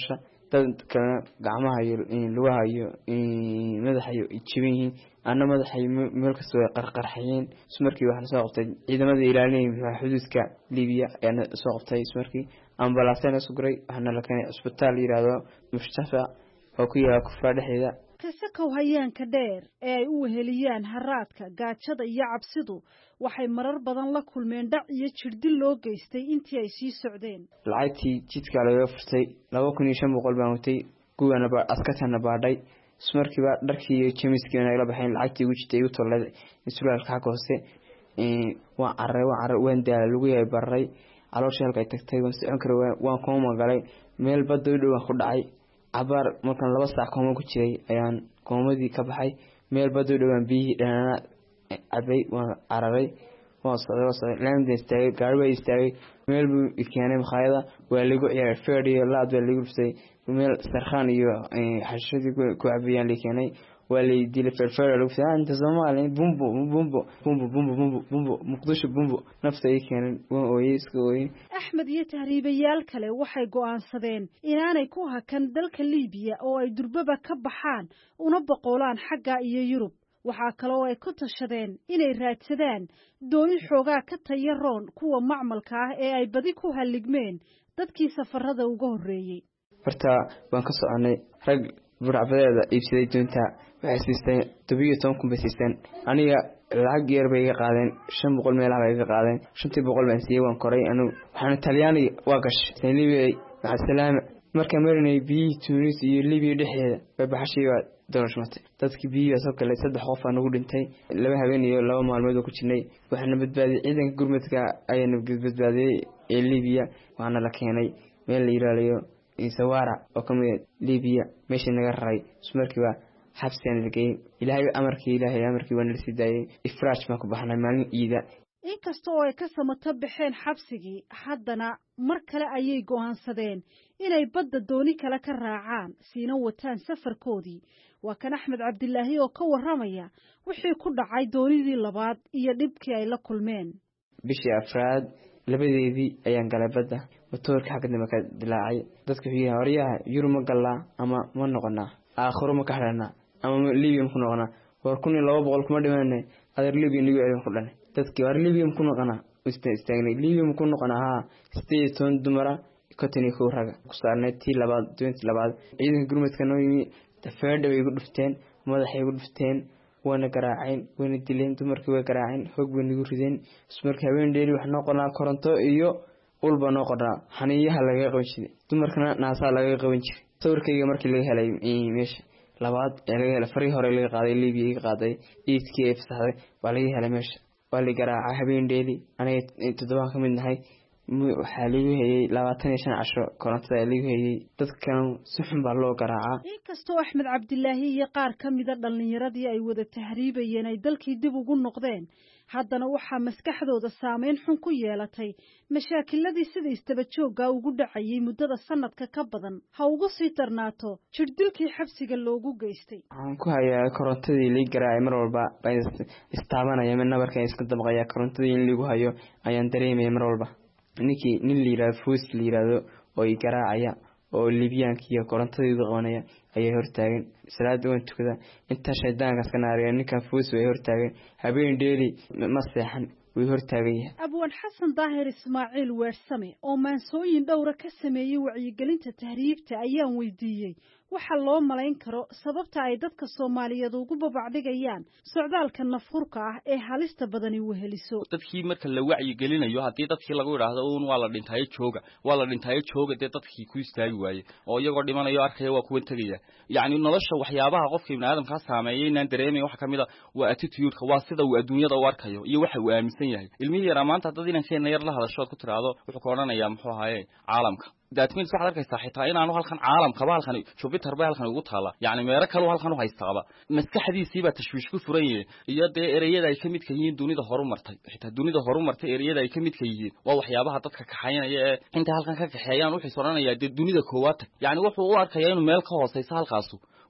dad kalena gacmaha iyo lugaha iyo madaxa iyo jibin yihiin ana madaxa meel kasta way qarqarxayeen ismarkii waxaan soo qabtay ciidamada ilaalinaya xuduudka Liibiya ayaan soo qabtay ismarkii ambalaasana sugray waxaana la keenay isbitaal yiraahdo Mustafa oo ku yaala Kufra dhexdeeda kasakow hayaanka dheer ee ay u weheliyaan haraadka gaajada iyo cabsidu waxay marar badan la kulmeen dhac iyo jirdil loo geystay intii ay sii socdeen lacagtii jidka laga furtay laba kun iyo shan boqol baan watay guwana ba askatana baadhay ismarkiiba dharkii iyo jemiskii ay la baxeen lacagtii ugu jitay u tolay isbitaalka xaq hoose ee waa array waa array waan daal lagu yahay baray caloosha halka ay tagtay waan socon karo waan kooma galay meel bad u dhow ku dhacay abar markan laba saac kooma ku jiray ayaan koomadii ka baxay meel bad u dhawaan biyi dhanana abay waan araray waan socday socday laan deestay gaarba istaagay meel buu ikeenay makhaayada waa lagu ciyaar fadhiyo laad waa lagu rufsay meel sarxan iyo xashadii ku cabiyaan likeenay wali dil farfar lagu fiican inta Soomaali bumbo bumbo bumbo bumbo bumbo bumbo muqdisho bumbo nafta ay keenay waa ooyeyska ooyey Axmed iyo tahriibayaal kale waxay go'aansadeen inaanay ku hakan dalka Liibiya oo ay durbaba ka baxaan una boqolaan xagga iyo Yurub waxa kale oo ay ku tashadeen inay raadsadaan dooni xoogaa ka tayaroon kuwa macmalka ah ee ay badi ku haligmeen dadkii safarada uga horeeyay horta waan ka soconay rag burcabadeeda iibsaday doonta waxay siisteen toban iyo toban kun bay siisteen aniga lacag yar bay iga qaadeen shan boqol meel bay iga qaadeen shan boqol baan siiyay waan koray anu waxaan Talyaani waa gashay Liibiya maca salaam marka marinay biyi Tunis iyo Liibiya dhexdeeda bay baxashay doorashmatay dadkii biyo soo kale saddex qof aan ugu dhintay laba habeen iyo laba maalmood oo ku jirnay waxaana badbaadiyay ciidanka gurmadka ayana badbaadiyay ee Liibiya waxaana la keenay meel la yiraahdo Sawara oo kamid Liibiya meesha naga raray ismarkiiba xabsiyan lagay ilaahay amarkii ilaahay amarkii waan la sidaayay ifraaj ma ku baxnay maalin iida inkastoo ay ka samato baxeen xabsigii haddana mar kale ayay go'aansadeen inay badda dooni kale ka raacaan siina wataan safarkoodii waa kan Axmed Cabdilaahi oo ka waramaya wixii ku dhacay doonidii labaad iyo dhibkii ay la kulmeen bishii afraad labadeedii ayaan galay badda motorka xagga dama ka dilaacay dadku xiyaa horiyaha yurma galaa ama ma noqonaa aakhiro ma ka xirana ama Liibiya ku noqonaa war kun iyo laba boqol kuma dhimanay adeer Liibiya nigu ay ku dhanay dadkii war Liibiya ku noqonaa istaagnay Liibiya ku noqonaa siddeed iyo toban dumara kotani ku raga ku saarnay tii labaad doontii labaad ciidanka gurmadka noo yimi tafeedha way ugu dhufteen madaxay ugu dhufteen wana garaaceen wana dileen dumarkii way garaaceen hog way nagu rideen ismarkii habeen dheeri wax noo qonaa koronto iyo ulba noo qonaa xaniyaha laga qaban jiray dumarkana naasa laga qaban jiray sawirkayga markii laga helay meesha labaad ee laga helay farii hore laga qaaday Liibiya laga qaaday iidkii ay fasaxday waa laga helay meesha waa la garaacay habeen dheeri aniga toddoba ka mid nahay waxaa lagu hayay labaatan iyo shan casho korontada lagu hayay dadkan si xun baa loo garaacaa inkastoo Axmed Cabdilaahi iyo qaar ka mid ah dhalinyaradii ay wada tahriibayeen ay dalkii dib ugu noqdeen haddana waxaa maskaxdooda saameyn xun ku yeelatay mashaakiladii sida istaba joogga ugu dhacayay muddada sanadka ka badan ha ugu sii darnaato jirdilkii xabsiga loogu geystay waxaan ku hayaa korontadii la garaacay mar walba istaabanaya mid nabarka iska dabqaya korontadii in lagu hayo ayaan dareemay mar walba ninkii nin la yiraahdo fuus la yiraahdo oo i garaacaya oo Liibiyaanka iyo korontadii qabanaya ayay hortaagan salaad waan tukada inta shaydaanka ka naariya ninka fuus way hortaagan habeen dheeri ma seexan way hortaagay Abwan Xasan Daahir Ismaaciil Weersame oo maansooyin dhowr ka sameeyay wacyigelinta tahriibta ayaan weydiiyay waxa loo malayn karo sababta ay dadka Soomaaliyeed ugu babacdigayaan socdaalka nafurka ah ee halista badani weheliso dadkii marka la wacyigelinayo hadii dadkii lagu yiraahdo uun waa la dhintay jooga waa la dhintay jooga dadkii ku istaagi waayay oo iyagoo dhimanayo arkay waa kuwa tagaya yaani nolosha waxyaabaha qofka ibn aadamka saameeyay inaan dareemay waxa kamid ah waa attitude waa sida uu adduunyada u arkayo iyo waxa uu aaminsan yahay ilmihi yar maanta dad inaan keenay yar la hadasho ku tiraado wuxuu ka oranayaa muxuu ahaayay caalamka daadmin sax arkaysa xitaa inaanu halkan caalamka baalkan Jupiter baa halkan ugu taala yaani meero kale halkan u haystaaba maskaxdiisii baa tashwiish ku furan yahay iyo de ereyada ay kamid ka yihiin dunida horumartay xitaa dunida horumartay ereyada ay kamid ka yihiin waa waxyaabaha dadka ka xaynaya ee inta halkan ka kaxeeyaan wuxuu sooranayaa de dunida koowaad yaani wuxuu u arkayaa inuu meel ka hooseysa halkaas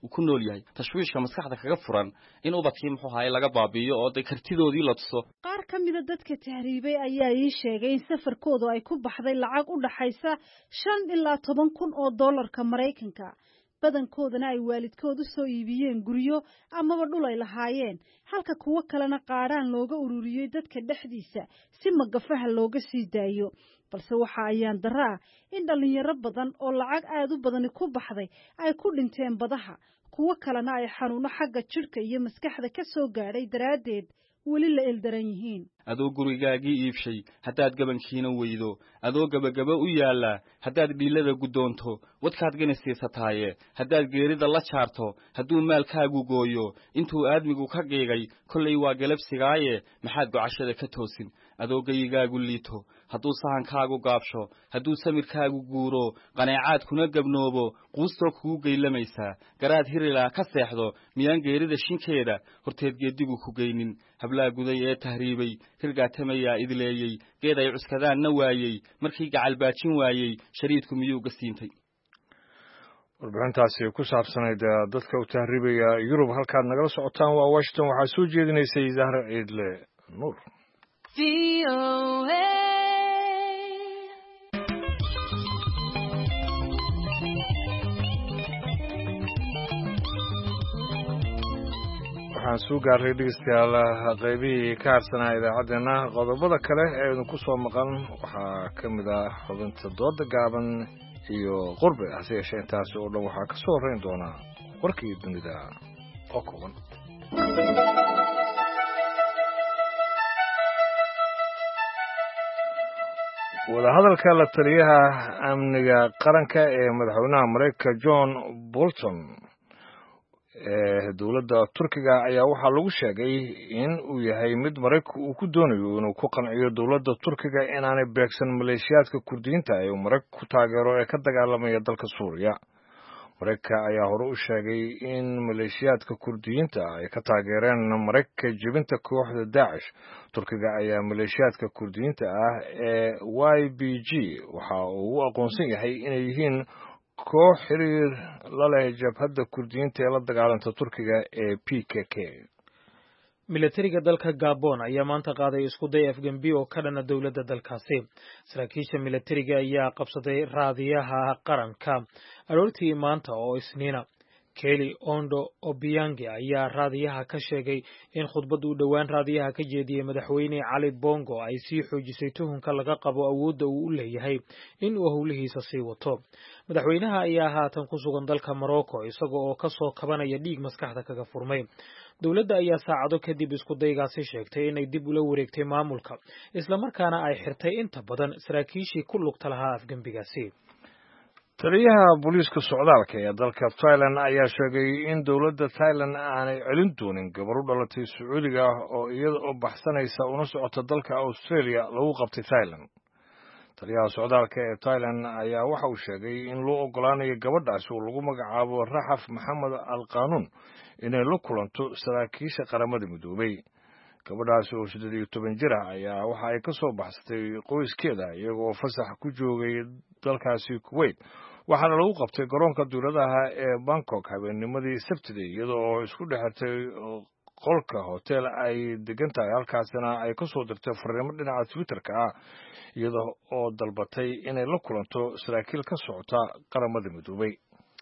uu ku nool yahay tashwiishka maskaxda kaga furan in ubadkii muxuu ahaay laga baabi'iyo oo kartidoodii la tuso qaar ka mid a dadka tahriibay ayaa ii sheegay in safarkoodu ay ku baxday lacag u dhaxaysa shan ilaa toban kun oo dollarka Maraykanka badankoodana ay waalidkood u soo iibiyeen guryo amaba dhul ay lahaayeen halka kuwa kalena qaaraan looga ururiyay dadka dhexdiisa si magafaha looga sii daayo balse waxa ayaan daraa in dhalinyaro badan oo lacag aad u badan ku baxday ay ku dhinteen badaha kuwa kalena ay xanuuno xagga jirka iyo maskaxda ka soo gaadhay daraadeed weli la ildaran yihiin adoo gurigaagii iibshay haddaad gabankiina weydo adoo gabagaba u yaala haddaad dhiilada gudoonto wadkaad ganasiisataaye haddaad geerida la jaarto hadduu maalkaagu gooyo intuu aadmigu ka qiigay kollay waa galabsigaaye maxaad gocashada ka toosin adoo gayigaagu liito hadduu sahankaagu gaabsho hadduu samirkaagu guuro qaneecaad kuna gabnoobo quustoo kugu geylamaysaa garaad hirilaa ka seexdo miyaan geerida shinkeeda horteed geedigu ku geynin hablaa guday ee tahriibay hirgaatamayaa idleeyey geed ay cuskadaanna waayey markii gacal baajin waayey shariidku miyuu gasiintay warbixintaasi ku saabsanayd dadka u tahriibaya Yurub halkaad nagala socotaan waa Washington waxaa soo jeedinaysay Zahra Ciidle Nuur waxaan soo gaaray dhegeystayaal qaybihii ka harsanaa idaacaddeenna qodobada kale ee idinku soo maqan waxaa ka mid ah xubinta dooda gaaban iyo qurbe hase yeeshee intaasi oo dhan waxaa ka soo horreyn doonaa warkii dunida oo kooban wadahadalka la taliyaha amniga qaranka ee madaxweynaha Mareykanka John Bolton ee dowladda Turkiga ayaa waxaa lagu sheegay in uu yahay mid Mareykanku uu ku doonayo inuu ku qanciyo dowladda Turkiga inaanay beegsan maleeshiyaadka Kurdiyiinta ee Mareykanku ku taageero ee ka dagaalamaya dalka Suuriya. Mareykanka ayaa hore u sheegay in maleeshiyaadka Kurdiyiinta ay ka taageereen Mareykanka jebinta kooxda Daesh. Turkiga ayaa maleeshiyaadka Kurdiyiinta ah ee Y B G waxa uu u aqoonsan yahay inay yihiin koox xiriir la leh jabhadda Kurdiyiinta ee la dagaalanta Turkiga ee P K K. militariga dalka Gabon ayaa maanta qaaday isku day afgembi oo ka dhana dowladda dalkaasi. Saraakiisha militariga ayaa qabsaday raadiyaha qaranka aroortii maanta oo Isniina. Kelly Ondo Obiange ayaa raadiyaha ka sheegay in khudbad uu dhowaan raadiyaha ka jeediyey madaxweyne Ali Bongo ay sii xoojisay tuhunka laga qabo awoodda uu u leeyahay in uu howlihiisa sii wato. Madaxweynaha ayaa haatan ku sugan dalka Morocco isaga oo ka soo kabanaya dhiig maskaxda kaga furmay. Dowladda ayaa saacado kadib isku daygaasi sheegtay inay dib ula wareegtay maamulka isla markaana ay xirtay inta badan saraakiishii ku lugta lahaa afgembigaasi. taliyaha booliiska socdaalka ee dalka Thailand ayaa sheegay in dowladda Thailand aanay celin doonin gabar u dhalatay Sacuudiga oo iyada oo baxsanaysa una socota dalka Australia lagu qabtay Thailand. taliyaha socdaalka ee Thailand ayaa waxa uu sheegay in loo ogolaanayo gabadhaasi oo lagu magacaabo Raxaf Maxamed Al-Qaanuun inay la kulanto saraakiisha qaramada midoobay. gabadhaasi oo siddeed iyo toban jir ah ayaa waxa ay ka soo baxsatay qoyskeeda iyagoo fasax ku joogay dalkaasi Kuwait waxaana lagu qabtay garoonka dowladaha ee Bangkok habeennimadii Sabtidii iyada oo isku dhexatay qolka hotel ay degan tahay halkaasina ay ka soo dirtay fariimo dhinaca Twitter-ka ah iyada oo dalbatay inay la kulanto saraakiil ka socota qaramada midoobay.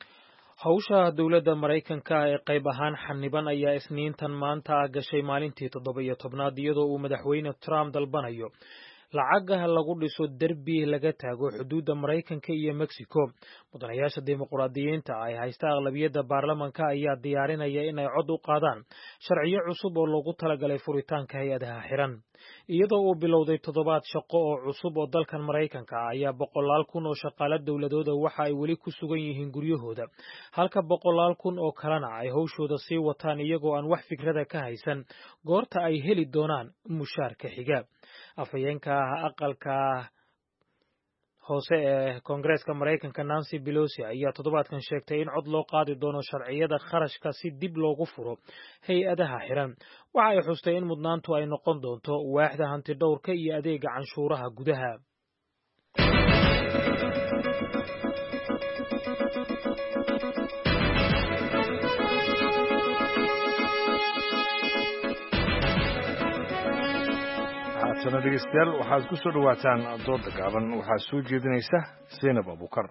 hawsha dowladda Mareykanka ee qayb ahaan xaniban ayaa Isniintan maanta gashay maalintii toddoba iyo tobnaad iyadoo uu madaxweyne Trump dalbanayo lacagaha lagu dhiso derbi laga taago xuduudda Mareykanka iyo Mexico. mudanayaasha dimuqraadiyiinta ay haysta aqlabiyadda baarlamaanka ayaa diyaarinaya inay cod u qaadaan sharciyo cusub oo loogu talagalay furitaanka hay-adaha xiran. iyadoo uu bilowday toddobaad shaqo oo cusub oo dalkan Mareykanka ayaa boqolaal kun oo shaqaale dowladooda waxa ay weli ku sugan yihiin guryahooda halka boqolaal kun oo kalena ay hawshooda sii wataan iyagoo aan wax fikrada ka haysan goorta ay heli doonaan mushaarka xiga. afhayeenka aqalka hoose ee Koongareeska Mareykanka Nancy Pelosi ayaa toddobaadkan sheegtay in cod loo qaadi doono sharciyada kharashka si dib loogu furo hay-adaha xiran. waxa ay xustay in mudnaantu ay noqon doonto waaxda hanti dhowrka iyo adeega canshuuraha gudaha. haatana dhegeystayaal waxaad ku soo dhawaataan dooda gaaban waxaa soo jeedinaysa Zainab Abukar.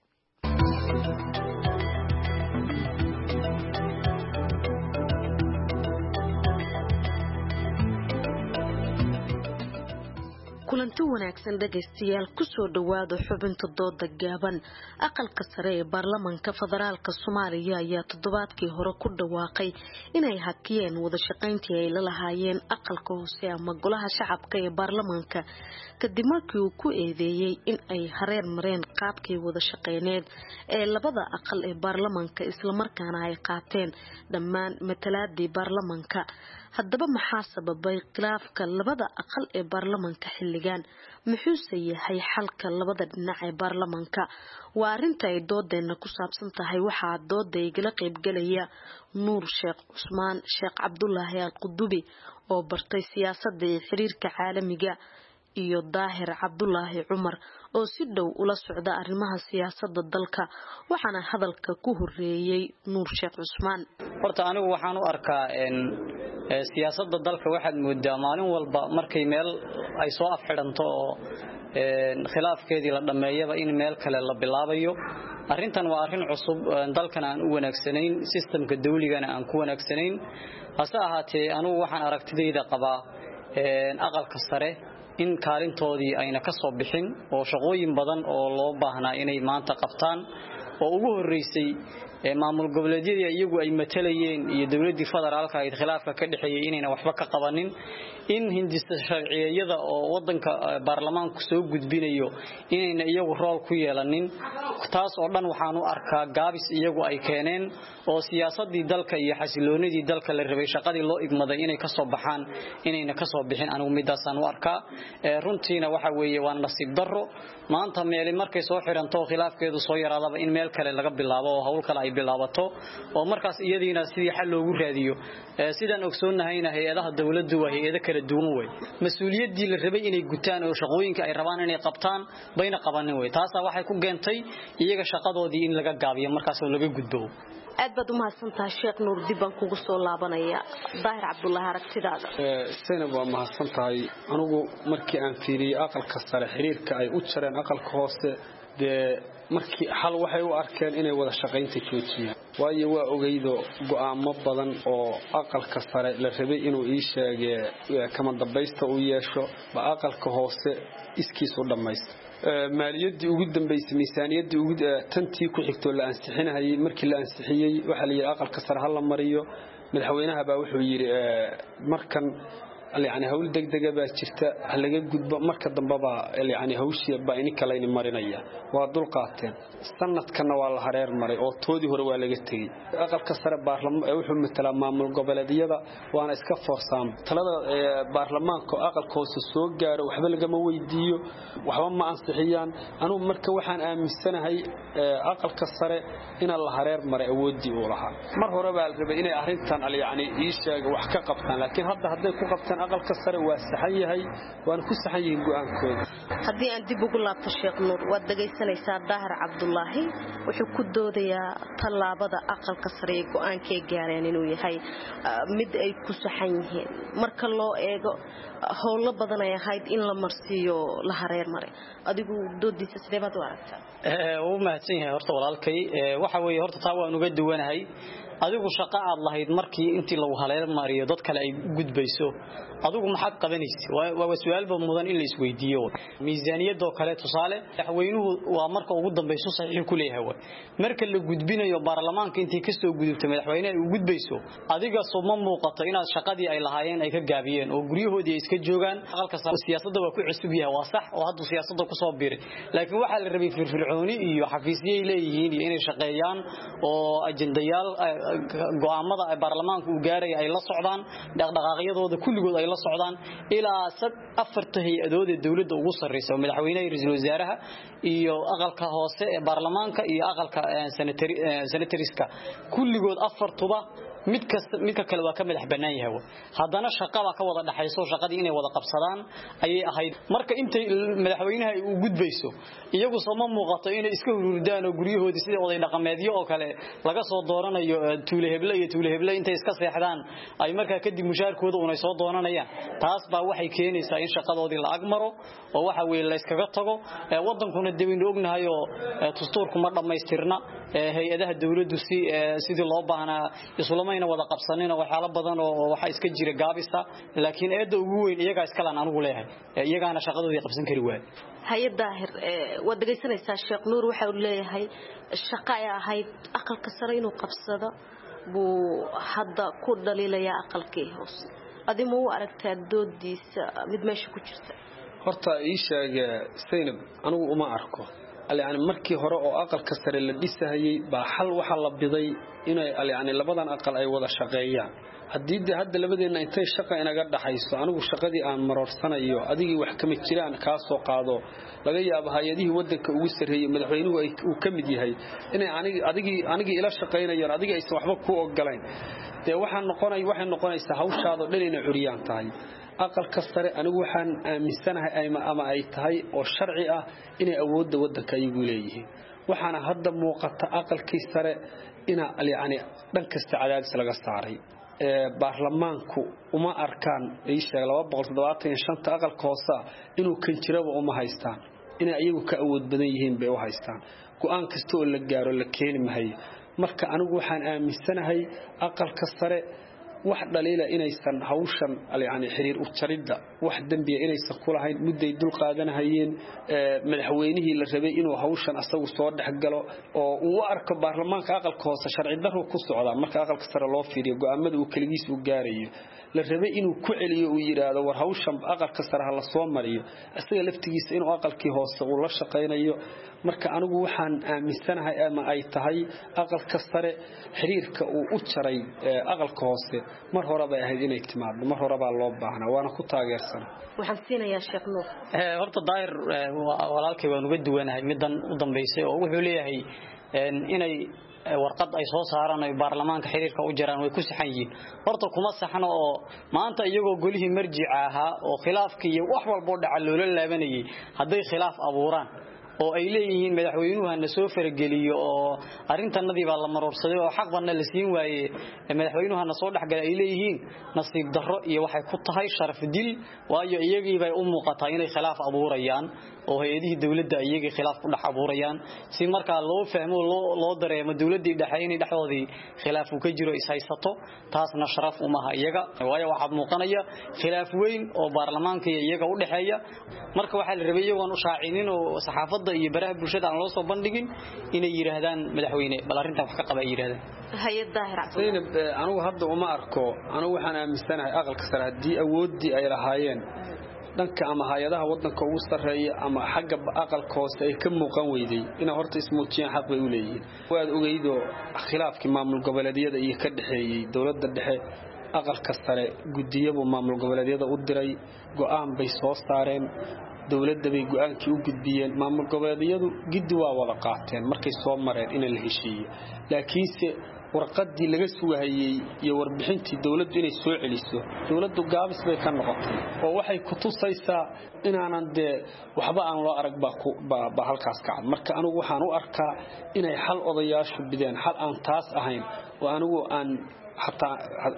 kulanti wanaagsan dhageystayaal ku soo dhawaada xubinta dooda gaaban. aqalka sare ee baarlamaanka federaalka Soomaaliya ayaa toddobaadkii hore ku dhawaaqay inay hakiyeen wada shaqayntii ay la lahaayeen aqalka hoose ama golaha shacabka ee baarlamaanka kadib markii uu ku eedeeyay in ay hareer mareen qaabkii wada shaqayneed ee labada aqal ee baarlamaanka isla markaana ay qaateen dhammaan matalaadii baarlamaanka. haddaba maxaa sababay khilaafka labada aqal ee baarlamaanka xilligan muxuuse yahay xalka labada dhinac ee baarlamaanka waa arinta ay doodeena ku saabsan tahay. waxaa dooda igala qayb galaya Nuur Sheekh Cusmaan Sheekh Cabdullaahi Al-Qudubi oo bartay siyaasadda iyo xiriirka caalamiga iyo Daahir Cabdullaahi Cumar oo si dhow ula socda arrimaha siyaasadda dalka. waxaana hadalka ku horeeyay Nuur Sheekh Cusmaan. horta anigu waxaan u arkaa in siyaasadda dalka waxaad moodaa maalin walba markay meel ay soo afxiranto oo khilaafkeedii la dhameeyaba in meel kale la bilaabayo. arrintan waa arrin cusub dalkan aan u wanaagsanayn, systemka dawligana aan ku wanaagsanayn. hase ahaatee anigu waxaan aragtidayda qabaa aqalka sare in kaalintoodii ayna ka soo bixin oo shaqooyin badan oo loo baahnaa inay maanta qabtaan oo ugu horeysay maamul goboleedyada iyagu ay matalayeen iyo dawladda federaalka ay khilaafka ka dhaxeeyay inayna waxba ka qabanin. in hindista sharciyada oo wadanka baarlamaanku soo gudbinayo inayna iyagu rool ku yeelanin. taas oo dhan waxaan u arkaa gaabis iyagu ay keeneen oo siyaasadii dalka iyo xasiloonidii dalka la rabay shaqadii loo igmaday inay ka soo baxaan inayna ka soo bixin. anigu midaasaan u arkaa runtiina waxa weeye waa nasiib darro maanta meel markay soo xiranto khilaafkeedu soo yaraadaba in meel kale laga bilaabo oo hawl kale ay bilaabato oo markaas iyadiina sidii xal loogu raadiyo. sidaan ogsoonnahayna hay'adaha dawladdu waa hay'ado kala duwan way mas'uuliyadii la rabay inay gutaan oo shaqooyinka ay rabaan inay qabtaan bayna qabanin way. taas waxay ku geentay iyaga shaqadoodii in laga gaabiyo markaas oo laga gudbo. aad baad u mahadsantahay Sheekh Nuur. dib baan kugu soo laabanaya Daahir Cabdullaahi aragtidaada. Zainab waa mahadsantahay. anigu markii aan fiiriyay aqalka sare xiriirka ay u jareen aqalka hoose de markii xal waxay u arkeen inay wada shaqaynta joojiyaan. waayo waa ogeydo go'aamo badan oo aqalka sare la rabay inuu ii sheegay kama dambaysta u yeesho ba aqalka hoose iskiis u dhamaysto. maaliyadii ugu dambeysay miisaaniyadii ugu tantii ku xigtoo la ansixinayay markii la ansixiyay waxa la yiri aqalka sare hal la mariyo. madaxweynaha baa wuxuu yiri markan يعني هول دقدقة باشرتا هلقى جود مركز ضبابا يعني هوشي بيني كلاين مرينيا وادول قاتين استنت كنا والله هرير مري أو تودي هو ولا جتي أقل كسر بارلمان أوهم مثلا معمول قبل ديدا وأنا إسكفر سام ثلاثة بارلمان كأقل كوس السوق جار وحبل جموي ديو وحوام مع صحيان أنا مركز وحن أم السنة هي أقل كسر إن الله هرير مري أودي وراها مرة ربع ربع إني أهرنتن على يعني إيش وحكي قبتن لكن هذا هذا يكون قبتن aqal ka sare waa saxayahay waan ku saxayay go'aankooda. haddii aan dib ugu laabto Sheekh Nuur waad dhageysanaysaa Daahir Cabdullaahi wuxuu ku doodayaa tallaabada aqalka sare ee go'aankay gaareen inuu yahay mid ay ku saxan yihiin marka loo eego howlo badan ay ahayd in la marsiyo la hareer maray. adigu doodiisa sidee baad u aragtaa? ee uu mahadsan yahay horta walaalkay waxa weeye horta taa waan uga duwanahay. adigu shaqo aad lahayd markii intii lagu haleer mariyo dad kale ay gudbayso adigu maxaad qabanaysaa? waa su'aalba mudan in la isweydiiyo. miisaaniyadoo kale tusaale madaxweynuhu waa marka ugu dambayso saxiix ku leeyahay marka la gudbinayo baarlamaanka intii ka soo gudubtay madaxweynaha ay u gudbayso adiga soo ma muuqato inaad shaqadii ay lahaayeen ay ka gaabiyeen oo guryahoodii ay iska joogaan. aqalka siyaasadda waa ku cusub yahay waa sax oo hadda siyaasadda ku soo biiray laakiin waxa la rabay firfircooni iyo xafiisyay leeyihiin inay shaqeeyaan oo ajendayaal go'aamada ay baarlamaanku u gaaray ay la socdaan dhaqdhaqaaqyadooda kulligood ay la socdaan ilaa sad afarta hay'adood ee dawladda ugu sarreeyay oo madaxweynaha iyo ra'iisul wasaaraha iyo aqalka hoose ee baarlamaanka iyo aqalka senatoriska kulligood afartuba mid kasta midka kale waa ka madax banaan yahay haddana shaqada ka wada dhaxayso shaqadii inay wada qabsadaan ayay ahayd marka intay madaxweynaha uu gudbayso iyagu soo ma muuqato inay iska hururdaan oo guryahoodii sida oday dhaqameedyo oo kale laga soo dooranayo tuule heble iyo tuule heble intay iska seexdaan ay markaa kadib mushaarkooda unay soo doonanayaan taas baa waxay keenaysaa in shaqadoodii la agmaro oo waxa weey la iskaga tago wadankuna dawin ognahay oo dastuurku ma dhameystirna hay'adaha dawladdu si sidii loo baahnaa islamayna wada qabsanina waxyaalo badan oo waxa iska jira gaabisa laakiin eeda ugu weyn iyaga iska laan anigu leeyahay iyagaana shaqadoodii qabsan kari waay hay'adaahir wada geysanaysa Sheekh Nuur waxa uu leeyahay shaqo ay ahayd aqalka sare inuu qabsado buu hadda ku dhaliilaya aqalkii hoose adimu u aragtaa doodiisa mid meesha ku jirta horta ii sheeg Saynab anigu uma arko yani markii hore oo aqalka sare la dhisayay baa xal waxa la biday inay yani labadan aqal ay wada shaqeeyaan hadii hadda labadeena intay shaqo inaga dhaxayso anigu shaqadii aan maroorsanayo adigii wax kama jiraan ka soo qaado laga yaabo hay'adihii wadanka ugu sareeyay madaxweynuhu ay uu kamid yahay inay anigi adigii anigi ila shaqeynayaan adigii aysan waxba ku ogolayn ee waxa noqonay waxa noqonaysa hawshaado dhan inay curiyaan tahay aqalka sare anigu waxaan aaminsanahay ayma ama ay tahay oo sharci ah inay awoodda wadanka ay ugu leeyihiin waxaana hadda muuqata aqalkii sare ina yani dhan kasta cadaadis laga saaray ee baarlamaanku uma arkaan ay sheeg laba boqol toddobaatan iyo shan aqalka hoose inuu kan jiraba uma haystaan inay ayagu ka awood badan yihiin bay u haystaan go'aan kasta oo la gaaro la keeni mahay marka anigu waxaan aaminsanahay aqalka sare wax dhaliila inaysan hawshan yani xiriir u jaridda wax dambiya inaysan ku lahayn mudday dul qaadanayeen madaxweynihii la rabay inuu hawshan asagu soo dhaxgalo oo uu arko baarlamaanka aqalka hoose sharci darro ku socda marka aqalka sare loo fiiriyo go'aamada uu kaligiis u gaarayo la rabay inuu ku celiyo uu yiraahdo war hawshan aqalka sare la soo mariyo asaga laftigiisa inuu aqalkii hoose uu la shaqeynayo marka anigu waxaan aaminsanahay ama ay tahay aqalka sare xiriirka uu u jaray aqalka hoose mar hore bay ahayd inay timaado mar hore baa loo baahnaa waana ku taageersan waxaan siinayaa Sheekh Nuur ee horta daayir walaalkay waan uga duwanahay midan u dambeysay oo wuxuu leeyahay inay warqad ay soo saaraan ay baarlamaanka xiriirka u jiraan way ku saxan yihiin horta kuma saxno oo maanta iyagoo golihii marjica ahaa oo khilaafkii iyo wax walba dhaca loo laabanayay haday khilaaf abuuraan oo ay leeyihiin madaxweynuhu soo farageliyo oo arintanadii baa la maroorsaday oo xaq badna la siin waayay madaxweynuhu soo dhaxgalay ay leeyihiin nasiib darro iyo waxay ku tahay sharaf dil waayo iyagii bay u muuqataa inay khilaaf abuurayaan oo hay'adihii dawladda iyagii khilaaf ku dhax abuurayaan si marka loo fahmo loo loo dareemo dawladii dhaxaynay dhaxdoodii khilaaf uu ka jiro is haysato taasna sharaf uma aha iyaga waayo waxa muuqanaya khilaaf weyn oo baarlamaanka iyaga u dhaxeeya marka waxa la rabay iyagoon u shaacinin oo saxaafadda iyo baraha bulshada aan loo soo bandhigin inay yiraahdaan madaxweyne bal arinta wax ka qaba yiraahdaan hay'adaha Zainab anigu hadda uma arko anigu waxaan aaminsanahay aqalka sare hadii awoodii ay lahaayeen dhanka ama hay'adaha wadanka ugu sareeya ama xagga aqalka hoose ay ka muuqan weyday ina horta ismuujiyaan xaq bay u leeyihiin waad ogeydo khilaafkii maamul goboleedyada iyo ka dhaxeeyay dawladda dhexe aqalka sare gudiyadu maamul goboleedyada u diray go'aan bay soo saareen dawladda bay go'aankii u gudbiyeen maamul goboleedyadu gidi waa wada qaateen markay soo mareen in la heshiiyo laakiinse warqadii laga sugayay iyo warbixintii dawladdu inay soo celiso dawladdu gaabis bay ka noqotay oo waxay ku tusaysaa inaanan de waxba aan loo arag baa ba halkaas ka cad marka anigu waxaan u arkaa inay xal odayaashu bideen xal aan taas ahayn oo anigu aan hatta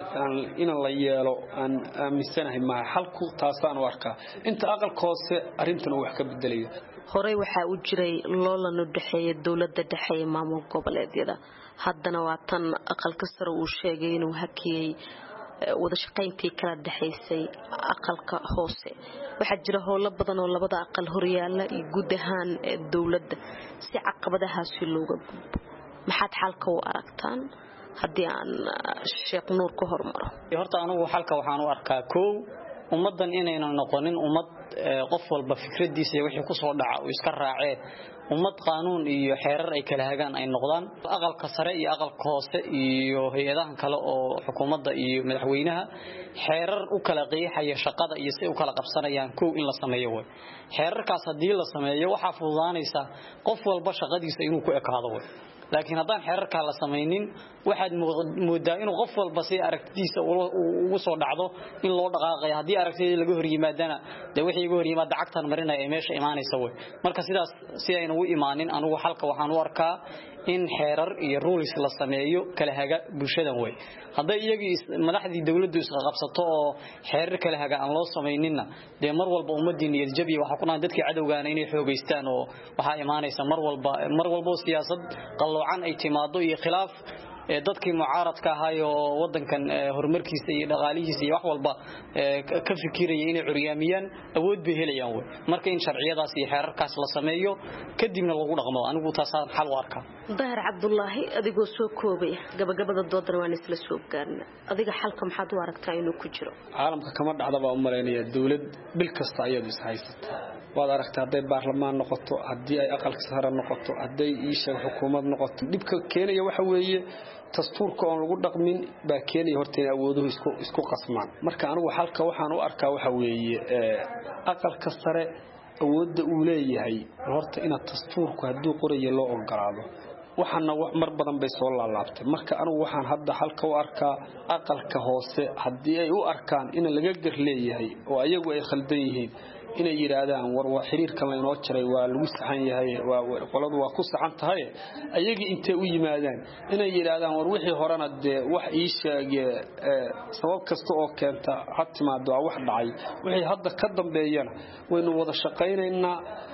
in la yeelo aan aaminsanahay ma xalku taasaan u arkaa inta aqalka hoose arintan wax ka bedelayo horey waxa uu jiray loolan u dhaxeeya dawladda dhexe iyo maamul goboleedyada haddana waa tan aqalka sare uu sheegay inuu hakiyay wada shaqayntii kala dhaxaysay aqalka hoose waxa jira howlo badan oo labada aqal horyaala iyo guud ahaan dawladda si caqabadahaasi looga gudbo maxaad xalka u aragtaan haddii aan Sheekh Nuur ku hormaro horta anigu xalka waxaan u arkaa koow ummadan inaynan noqonin ummad qof walba fikradiisa iyo wixii ku soo dhaca oo iska raacee ummad qaanuun iyo xeerar ay kala hagaan ay noqdaan aqalka sare iyo aqalka hoose iyo hay'adaha kale oo xukuumadda iyo madaxweynaha xeerar u kala qeexaya shaqada iyo si u kala qabsanayaan koow in la sameeyo way xeerarkaas hadii la sameeyo waxa fududaanaysa qof walba shaqadiisa inuu ku ekaado way laakiin haddaan xeerarka la samaynin waxaad moodaa inuu qof walba si aragtidiisa ugu soo dhacdo in loo dhaqaaqay haddii aragtida laga hor yimaadana de wixii ugu hor yimaada cagtan marinaya ee meesha imaanaysa way marka sidaas si ayna u imaanin anigu halka waxaan u arkaa in xeerar iyo rules la sameeyo kala haga bulshadan way haday iyagii madaxdii dawladdu isqa qabsato oo xeerar kala haga aan loo sameynina de mar walba ummadii niyad jabi waxa ku naan dadkii cadawgaana inay xoogeystaan oo waxa imaanaysa mar walba mar walba siyaasad qaloocan ay timaado iyo khilaaf dadkii mucaaradka ahaa oo wadankan horumarkiisa iyo dhaqaalihiisa iyo wax walba ka fikiraya inay curyaamiyaan awood bay helayaan way marka in sharciyadaas iyo xeerarkaas la sameeyo kadibna lagu dhaqmo anigu taasaan xal u arkaa Dahir Cabdullaahi adigoo soo koobay gabagabada doodana waan isla soo gaarnaa adiga xalka maxaad u aragtaa inuu ku jiro caalamka kama dhacdaba u maleynaya dawlad bil kasta ayadu is haysata waad aragtaa haday baarlamaan noqoto hadii ay aqalka sare noqoto haday iisha xukuumad noqoto dibka keenaya waxa weeye dastuurka oo lagu dhaqmin baa keenay horteen awooduhu isku isku qasmaan marka anigu halka waxaan u arkaa waxa weeye aqalka sare awoodda uu leeyahay horta in dastuurku haduu qorayo loo ogolaado waxana mar badan bay soo laalaabtay marka anigu waxaan hadda halka u arkaa aqalka hoose hadii ay u arkaan in laga gar leeyahay oo ayagu ay khaldan yihiin inay yiraahdaan war waa xiriirkan la inoo jiray waa lagu saxan yahay waa qoladu waa ku saxan tahay ayaga intee u yimaadaan inay yiraahdaan war wixii horena de wax ii sheegay sabab kasta oo keenta hatimaado wax dhacay wixii hadda ka dambeeyana waynu wada shaqaynaynaa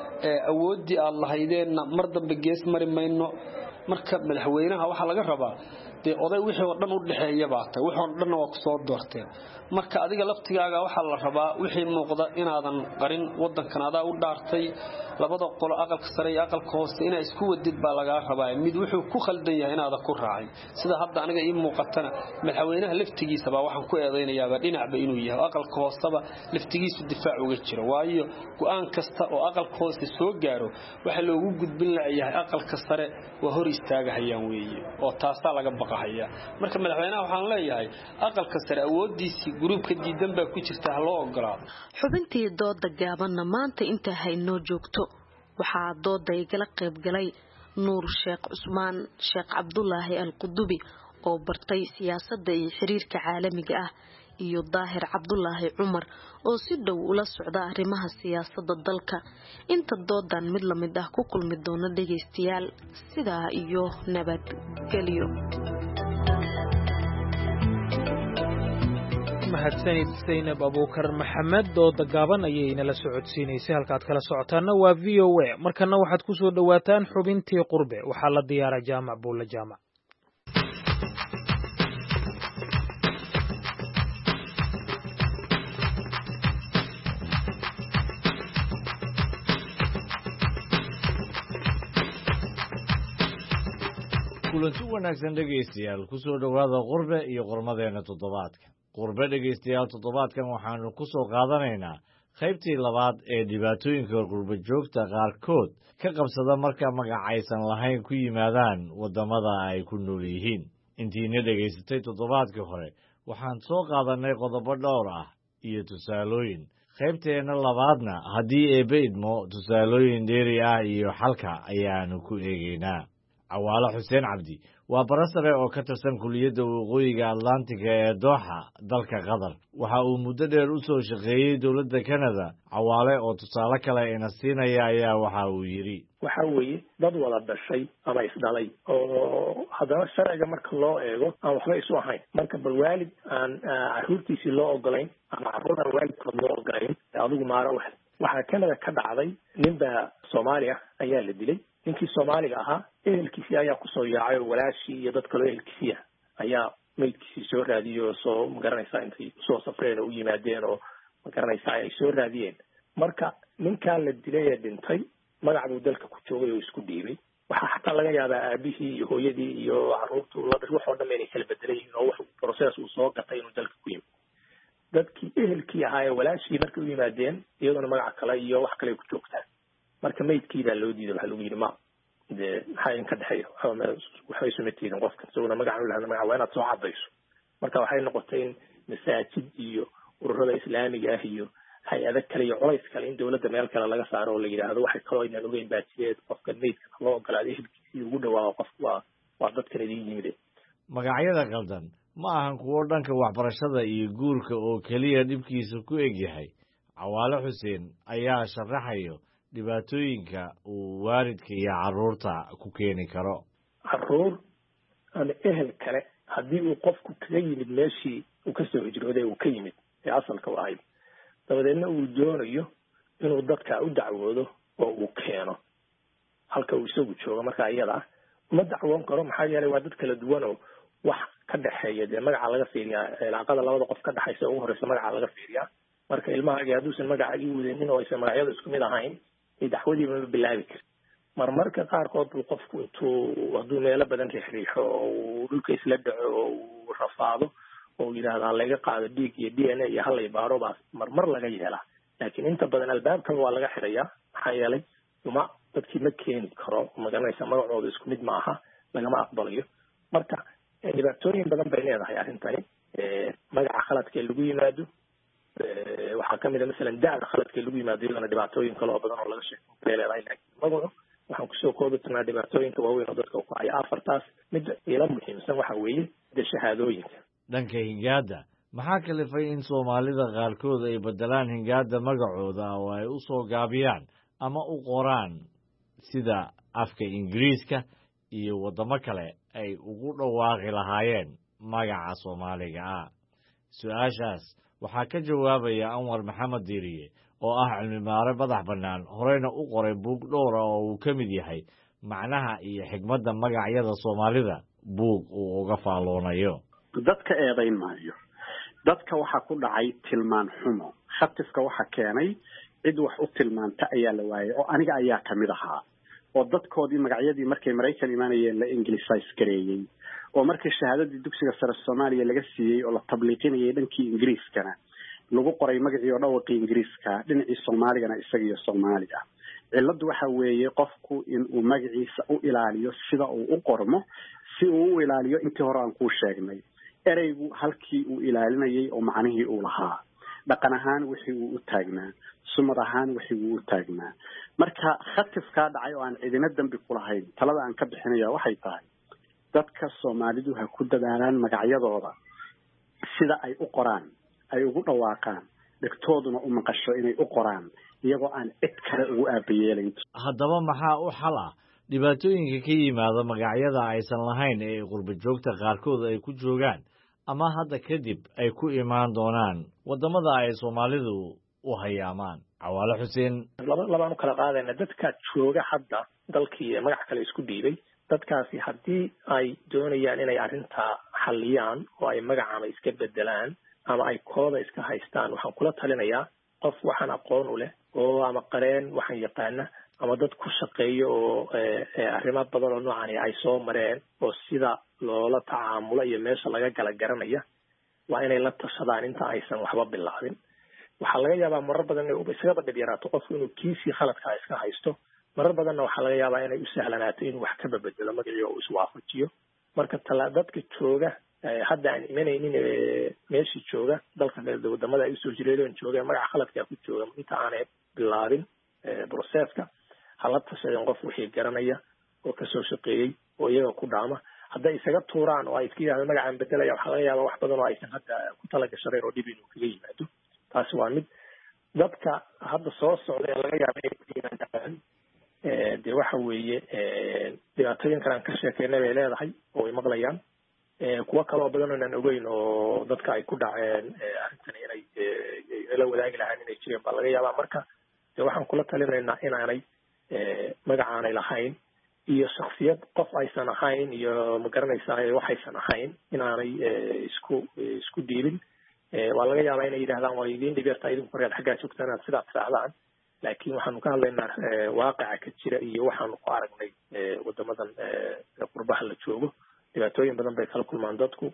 awoodii aad lahaydeen mar dambe gees mari mayno marka madaxweynaha waxa laga rabaa de oday wixii oo dhan u dhaxeeya baatay wixii oo dhan waa ku soo doorteen marka adiga laftigaaga waxa la rabaa wixii muuqda inaadan qarin wadankan adaa u dhaartay labada qolo aqalka sare iyo aqalka hoose inay isku wadid baa laga rabaa mid wuxuu ku khaldan yahay inaad ku raacay sida hadda aniga ii muuqatana madaxweynaha laftigiisa baa waxaan ku eedeynayaa dhinacba inuu yahay aqalka hooseba laftigiisu difaac uga jiro waayo go'aan kasta oo aqalka hoose soo gaaro waxa loogu gudbin lahayaa aqalka sare waa hor istaagayaan weeye oo taasa laga baqahaya marka madaxweynaha waxaan leeyahay aqalka sare awoodiisi gruubka diidan baa ku jirta loo ogolaado xubintii dooda gaabanna maanta inta haynoo joogto waxaa dooda igala qayb galay Nuur Sheekh Cusmaan Sheekh Cabdullaahi Al-Qudubi oo bartay siyaasadda iyo xiriirka caalamiga ah iyo Daahir Cabdullaahi Cumar oo si dhow ula socda arrimaha siyaasadda dalka inta doodan mid la mid ah ku kulmi doona dhageystayaal sidaa iyo nabadgelyo mahadsanid Zainab Abuukar Maxamed dooda gaaban ayayna la socodsiinaysay halkaad kala socotaana waa V O A markana waxaad ku soo dhawaataan xubintii qurbe waxaa la diyaaray jaamac buula jaamac kulanti wanaagsan dhegaystayaal ku soo dhawaada qurbe iyo qormadeena toddobaadka qurbe dhegaystayaal toddobaadkan waxaanu ku soo qaadanaynaa qaybtii labaad ee dhibaatooyinka qurbe joogta qaarkood ka qabsada marka magacaysan lahayn ku yimaadaan waddamada ay ku nool yihiin intiina dhegaysatay toddobaadkii hore waxaan soo qaadannay qodobo dhowr ah iyo tusaalooyin qaybteenna labaadna haddii eebbe idmo tusaalooyin dheeri ah iyo xalka ayaanu ku eegaynaa cawaalo xuseen cabdi waa barasare oo ka tirsan kuliyadda waqooyiga atlantiga ee dooxa dalka qatar waxa uu muddo dheer u soo shaqeeyey dowladda kanada cawaale oo tusaale kale ina siinaya ayaa waxa uu yidhi waxa weeye dad wada dhashay ama isdhalay oo haddana sharciga marka loo eego aan waxba isu ahayn marka bal waalid aan caruurtiisii loo ogolayn ama carruur aan waalidkood loo ogolayn adigu maara wax waxaa kanada ka dhacday ninbaa soomaali ah ayaa la dilay ninkii Soomaaliga ahaa ehelkiisii ayaa ku soo yaacay oo walaashii iyo dad kale ehelkiisii ayaa meydkiisii soo raadiyay oo soo magaranaysaa intay soo safreen oo u yimaadeen oo magaranaysaa ay soo raadiyeen marka ninkaa la dilay ee dhintay magac buu dalka ku joogay oo isku dhiibay waxaa xataa laga yaabaa aabihii iyo hooyadii iyo carruurtu waxoo dhan inay kala bedelan yihiin oo wax process uu soo gatay inuu dalka ku yimid dadkii ehelkii ahaa ee walaashii markay u yimaadeen iyaduna magac kale iyo wax kale ku joogtaan marka meydkii baa loo diiday waxa lagu yidhi ma de maxaa idin ka dhexeeya waxbay isuma tiidin qofkan isaguna magacan u lahada magaca waa inaad soo cadayso marka waxay noqotay in masaajid iyo ururada islaamiga ah iyo hay-ado kale iyo culays kale in dawladda meel kale laga saaro oo la yidhaahdo waxay kaloo inaan ogeyn baajireed qofka meydka loo ogolaado ehelkiisii ugu dhawaaqo qofku waa waa dadkan idin yimide magacyada qaldan ma ahan kuwo dhanka waxbarashada iyo guurka oo keliya dhibkiisa ku eg yahay. Cawaale Xuseen ayaa sharaxayo dhibaatooyinka uu waalidka iyo carruurta ku keeni karo. carruur ama ehel kale haddii uu qofku kaga yimid meeshii uu kasoo hijrooday uu ka yimid ee asalka u ahayd dabadeedna uu doonayo inuu dadka u dacwoodo oo uu keeno halka uu isagu joogo markaa iyada ah uma dacwoon karo maxaa yeelay waa dad kala duwan oo wax ka dhexeeya dee magaca laga fiiriyaa cilaaqada labada qof ka dhexaysa ugu horeysa magaca laga fiiriyaa marka ilmahaagi hadduusan magaca ii wadanin oo aysan magacyadu isku mid ahayn ay dacwadiiba ma bilaabi karin marmarka qaarkood buu qofku intuu hadduu meelo badan riixriixo oo uu dhulka isla dhaco oo uu rafaado oo yidhaahda halaga qaado dhiig iyo d n a iyo halay baaro baa marmar laga yeelaa laakiin inta badan albaabkan waa laga xirayaa maxaa yeelay uma dadkii ma keeni karo magaranaysa magacooda isku mid ma aha lagama aqbalayo marka dhibaatooyin badan bay leedahay arrintani magaca khaladka lagu yimaado waxaa kamid a masalan da-da khaladka lagu yimaado iyadana dhibaatooyin kaloo badan oo laga sheeko bay leedahay laakiin magacu waxaan kusoo koobi karnaa dhibaatooyinka waaweyn oo dadka ku haya afartaas mid ila muhiimsan waxa weeye de shahaadooyinka. Dhanka hingaada maxaa kalifay in Soomaalida qaarkood ay bedelaan hingaada magacooda oo ay u soo gaabiyaan ama u qoraan sida afka Ingiriiska iyo wadamo kale ay ugu dhawaaqi lahaayeen magaca Soomaaliga ah. Su'aashaas waxaa ka jawaabaya Anwar Maxamed Diiriye oo ah cilmibaare madax bannaan horeyna u qoray buug dhowr ah oo uu ka mid yahay macnaha iyo xigmadda magacyada Soomaalida buug uu uga faaloonayo. dadka eedayn maayo dadka waxaa ku dhacay tilmaan xumo khatifka waxa keenay cid wax u tilmaanta ayaa la waayay oo aniga ayaa kamid ahaa oo dadkoodii magacyadii markay Mareykan imaanayeen la English gareeyay oo markii shahaadadii dugsiga sare Soomaaliya laga siiyay oo la tabliiqinayay dhankii Ingiriiskana lagu qoray magacii oo dhawaqii Ingiriiska dhinacii Soomaaligana isaga iyo Soomaaliga ciladu waxa weeye qofku in uu magaciisa u ilaaliyo sida uu u qormo si uu u ilaaliyo intii hore aan ku sheegnay ereygu halkii uu ilaalinayay oo macnihii uu lahaa dhaqan ahaan wixii uu u taagnaa sumad ahaan wixii uu u taagnaa marka khatifka dhacay oo aan cidina dambi ku lahayn talada aan ka bixinayaa waxay tahay dadka Soomaalidu ha ku dadaalaan magacyadooda sida ay u qoraan ay ugu dhawaaqaan dhagtooduna u maqasho inay u qoraan iyagoo aan cid kale ugu aabayeelayn. Haddaba maxaa u xal ah dhibaatooyinka ka yimaada magacyada aysan lahayn ee qurba joogta qaarkood ay ku joogaan ama hadda kadib ay ku imaan doonaan wadamada ay Soomaalidu u hayaamaan? Cawaale Xuseen laba labaan u kala qaadayna dadka jooga hadda dalkii magac kale isku dhiibay dadkaasi haddii ay doonayaan inay arrintaa xalliyaan oo ay magacama iska bedelaan ama ay kooda iska haystaan waxaan kula talinayaa qof waxaan aqoon u leh oo ama qareen waxaan yaqaana ama dad ku shaqeeyo oo arrimo badan oo noocan ay soo mareen oo sida loola tacaamulo iyo meesha laga gala garanaya waa inay la tashadaan inta aysan waxba bilaabin. waxaa laga yaabaa marar badan inay iskaga dhib yaraato qofku inuu kiisii khaladka iska haysto marar badanna waxaa laga yaabaa inay u sahlanaato inuu wax ka bedelo magacii oo iswaafajiyo marka tala dadka jooga hadda aan imanaynin meeshii jooga dalka wadamada ay usoo jireedoon jooga magaca khaladka ku jooga inta aanay bilaabin processka hala tashadeen qof wixii garanaya oo kasoo shaqeeyey oo iyaga ku dhaama hadday isaga tuuraan oo ay iska yidhahdaan magacaan bedelaya waxaa laga yaabaa wax badan oo aysan hadda ku talagashaneen oo dhib inuu kaga yimaado. taasi waa mid. dadka hadda soo socda ee laga yaaba inay ku yimaadaan dee waxa weeye dhibaatooyin kale aan ka sheekeynay bay leedahay oo ay maqlayaan kuwa kaloo badan oo inaan ogeyn oo dadka ay ku dhaceen arrintan inay la wadaagi lahaan inay jireen baa laga yaabaa marka dee waxaan kula talinaynaa inaanay magacaanay lahayn iyo shaksiyad qof aysan ahayn iyo magaranaysaa waxaysan ahayn inaanay isku isku dhiibin. waa laga yaabaa inay yidhahdaan waa idiin dhibeertaa idinku horead xaggaa joogtaan inaad sidaad raacdaan laakiin waxaanu ka hadlaynaa waaqaca ka jira iyo waxaanu ku aragnay wadamadan qurbaha la joogo dhibaatooyin badan bay kala kulmaan dadku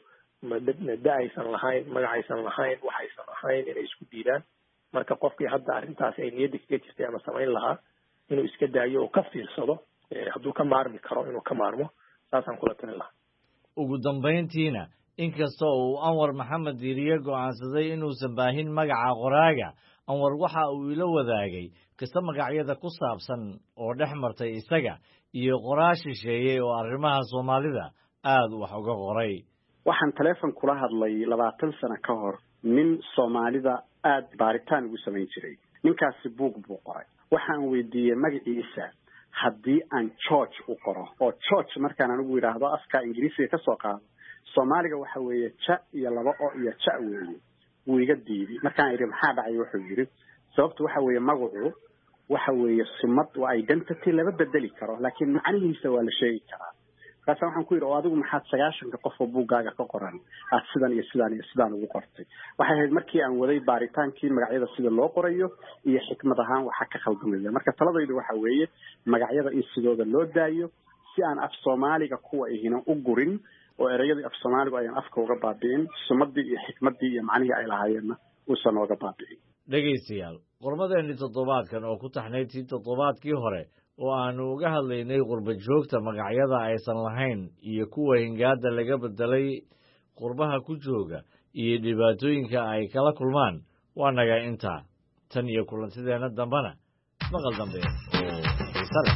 da aysan lahayn magacaysan lahayn waxaysan ahayn inay isku dhiibaan marka qofkii hadda arrintaasi ay niyadda kaga jirtay ama samayn lahaa inuu iska daayo oo ka fiirsado hadduu ka maarmi karo inuu ka maarmo saasaan kula talin lahaa. ugu dambayntiina inkastoo uu Anwar Maxamed Diiriye go'aansaday inuusan baahin magaca qoraaga anwar waxa uu ila wadaagay qiso magacyada ku saabsan oo dhex martay isaga iyo qoraa shisheeyey oo arrimaha soomaalida aad wax uga qoray waxaan teleefon kula hadlay labaatan sano ka hor nin soomaalida aad baaritaan ugu samayn jiray ninkaasi buug buu qoray waxaan weydiiyey magaciisa haddii aan George u qoro oo George markaan anigu yiraahdo afka Ingiriisiga ka soo qaado Soomaaliga waxa weeye ja iyo laba oo iyo ja weeye wuu iga diiday markaan iri maxaa dhacay wuxuu yiri sababtu waxa weeye magacu waxa weeye sumad waa identity laba bedeli karo laakiin macnihiisa waa la sheegi karaa kaasa waxaan ku yiri oo adigu maxaad sagaashan qof oo buugaaga ka qoran aad sidan iyo sidan iyo sidan ugu qortay waxay ahayd markii aan waday baaritaankii magacyada sida loo qorayo iyo xikmad ahaan waxa ka khaldamaya marka taladaydu waxa weeye magacyada in sidooda loo daayo si aan af Soomaaliga kuwa ihina u gurin oo erayada af Soomaaliga ay afka uga baabi'in sumadii iyo xikmadii iyo macnihii ay lahaayeen uu sanooga baabi'in dhageystayaal qormadeeni toddobaadkan oo ku taxnayd toddobaadkii hore oo aanu uga hadlaynay qurba joogta magacyada aysan lahayn iyo kuwa hingaada laga bedelay qurbaha ku jooga iyo dhibaatooyinka ay kala kulmaan waa naga intaa tan iyo kulantideena dambana maqal dambe oo xiiso leh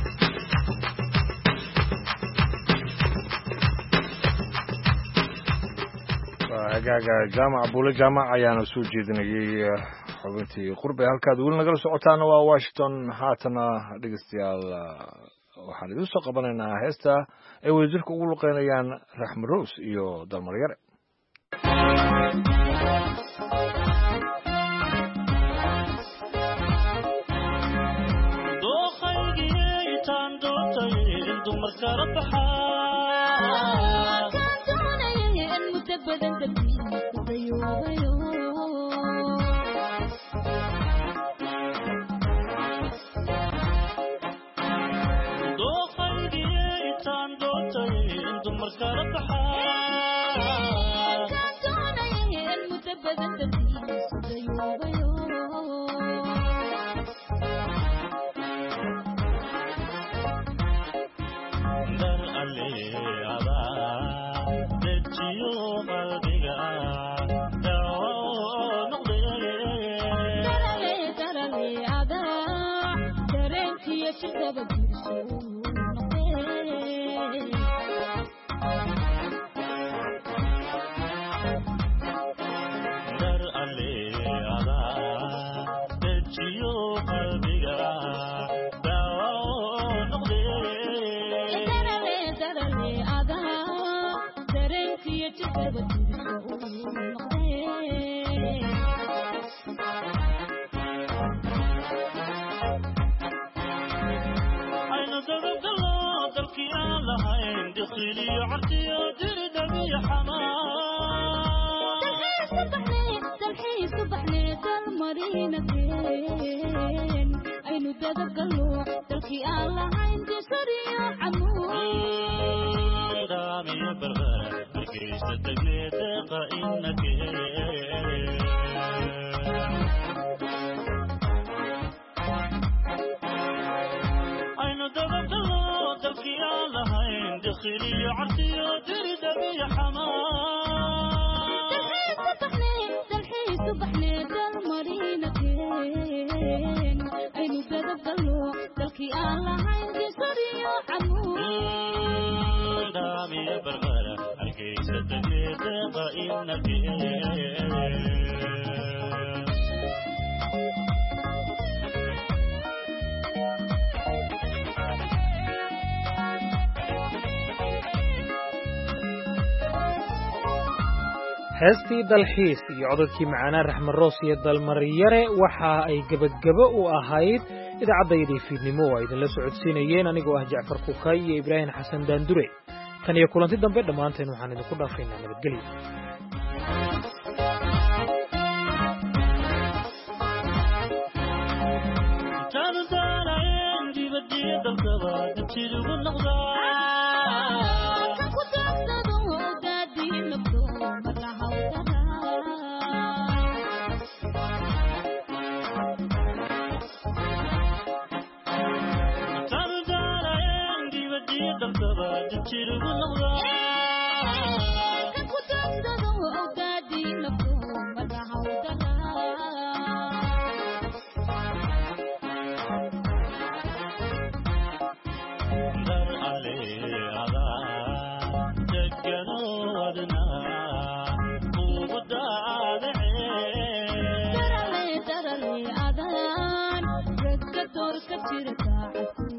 hagaaga jaamac buule jaamac ayaana soo jeedinayay xubintii qurbe halkaad weli nagala socotaana waa Washington haatana dhegeystayaal waxaan idin soo qabanaynaa heesta ay wasiirka ugu luqeynayaan Raxmed Roos iyo Dalmar Yare heestii dalxiis iyo codadkii macaanaa Raxmed Roos iyo Dalmar Yare waxa ay gabagabo u ahayd idaacadda fiidnimo oo idinla socodsiinayeen anigoo ah Jacfar Kukay iyo Ibraahim Xasan Daandure tan iyo kulanti dambe dhamaanteen waxaan idinku dhaafaynaa nabadgelyo jira daacad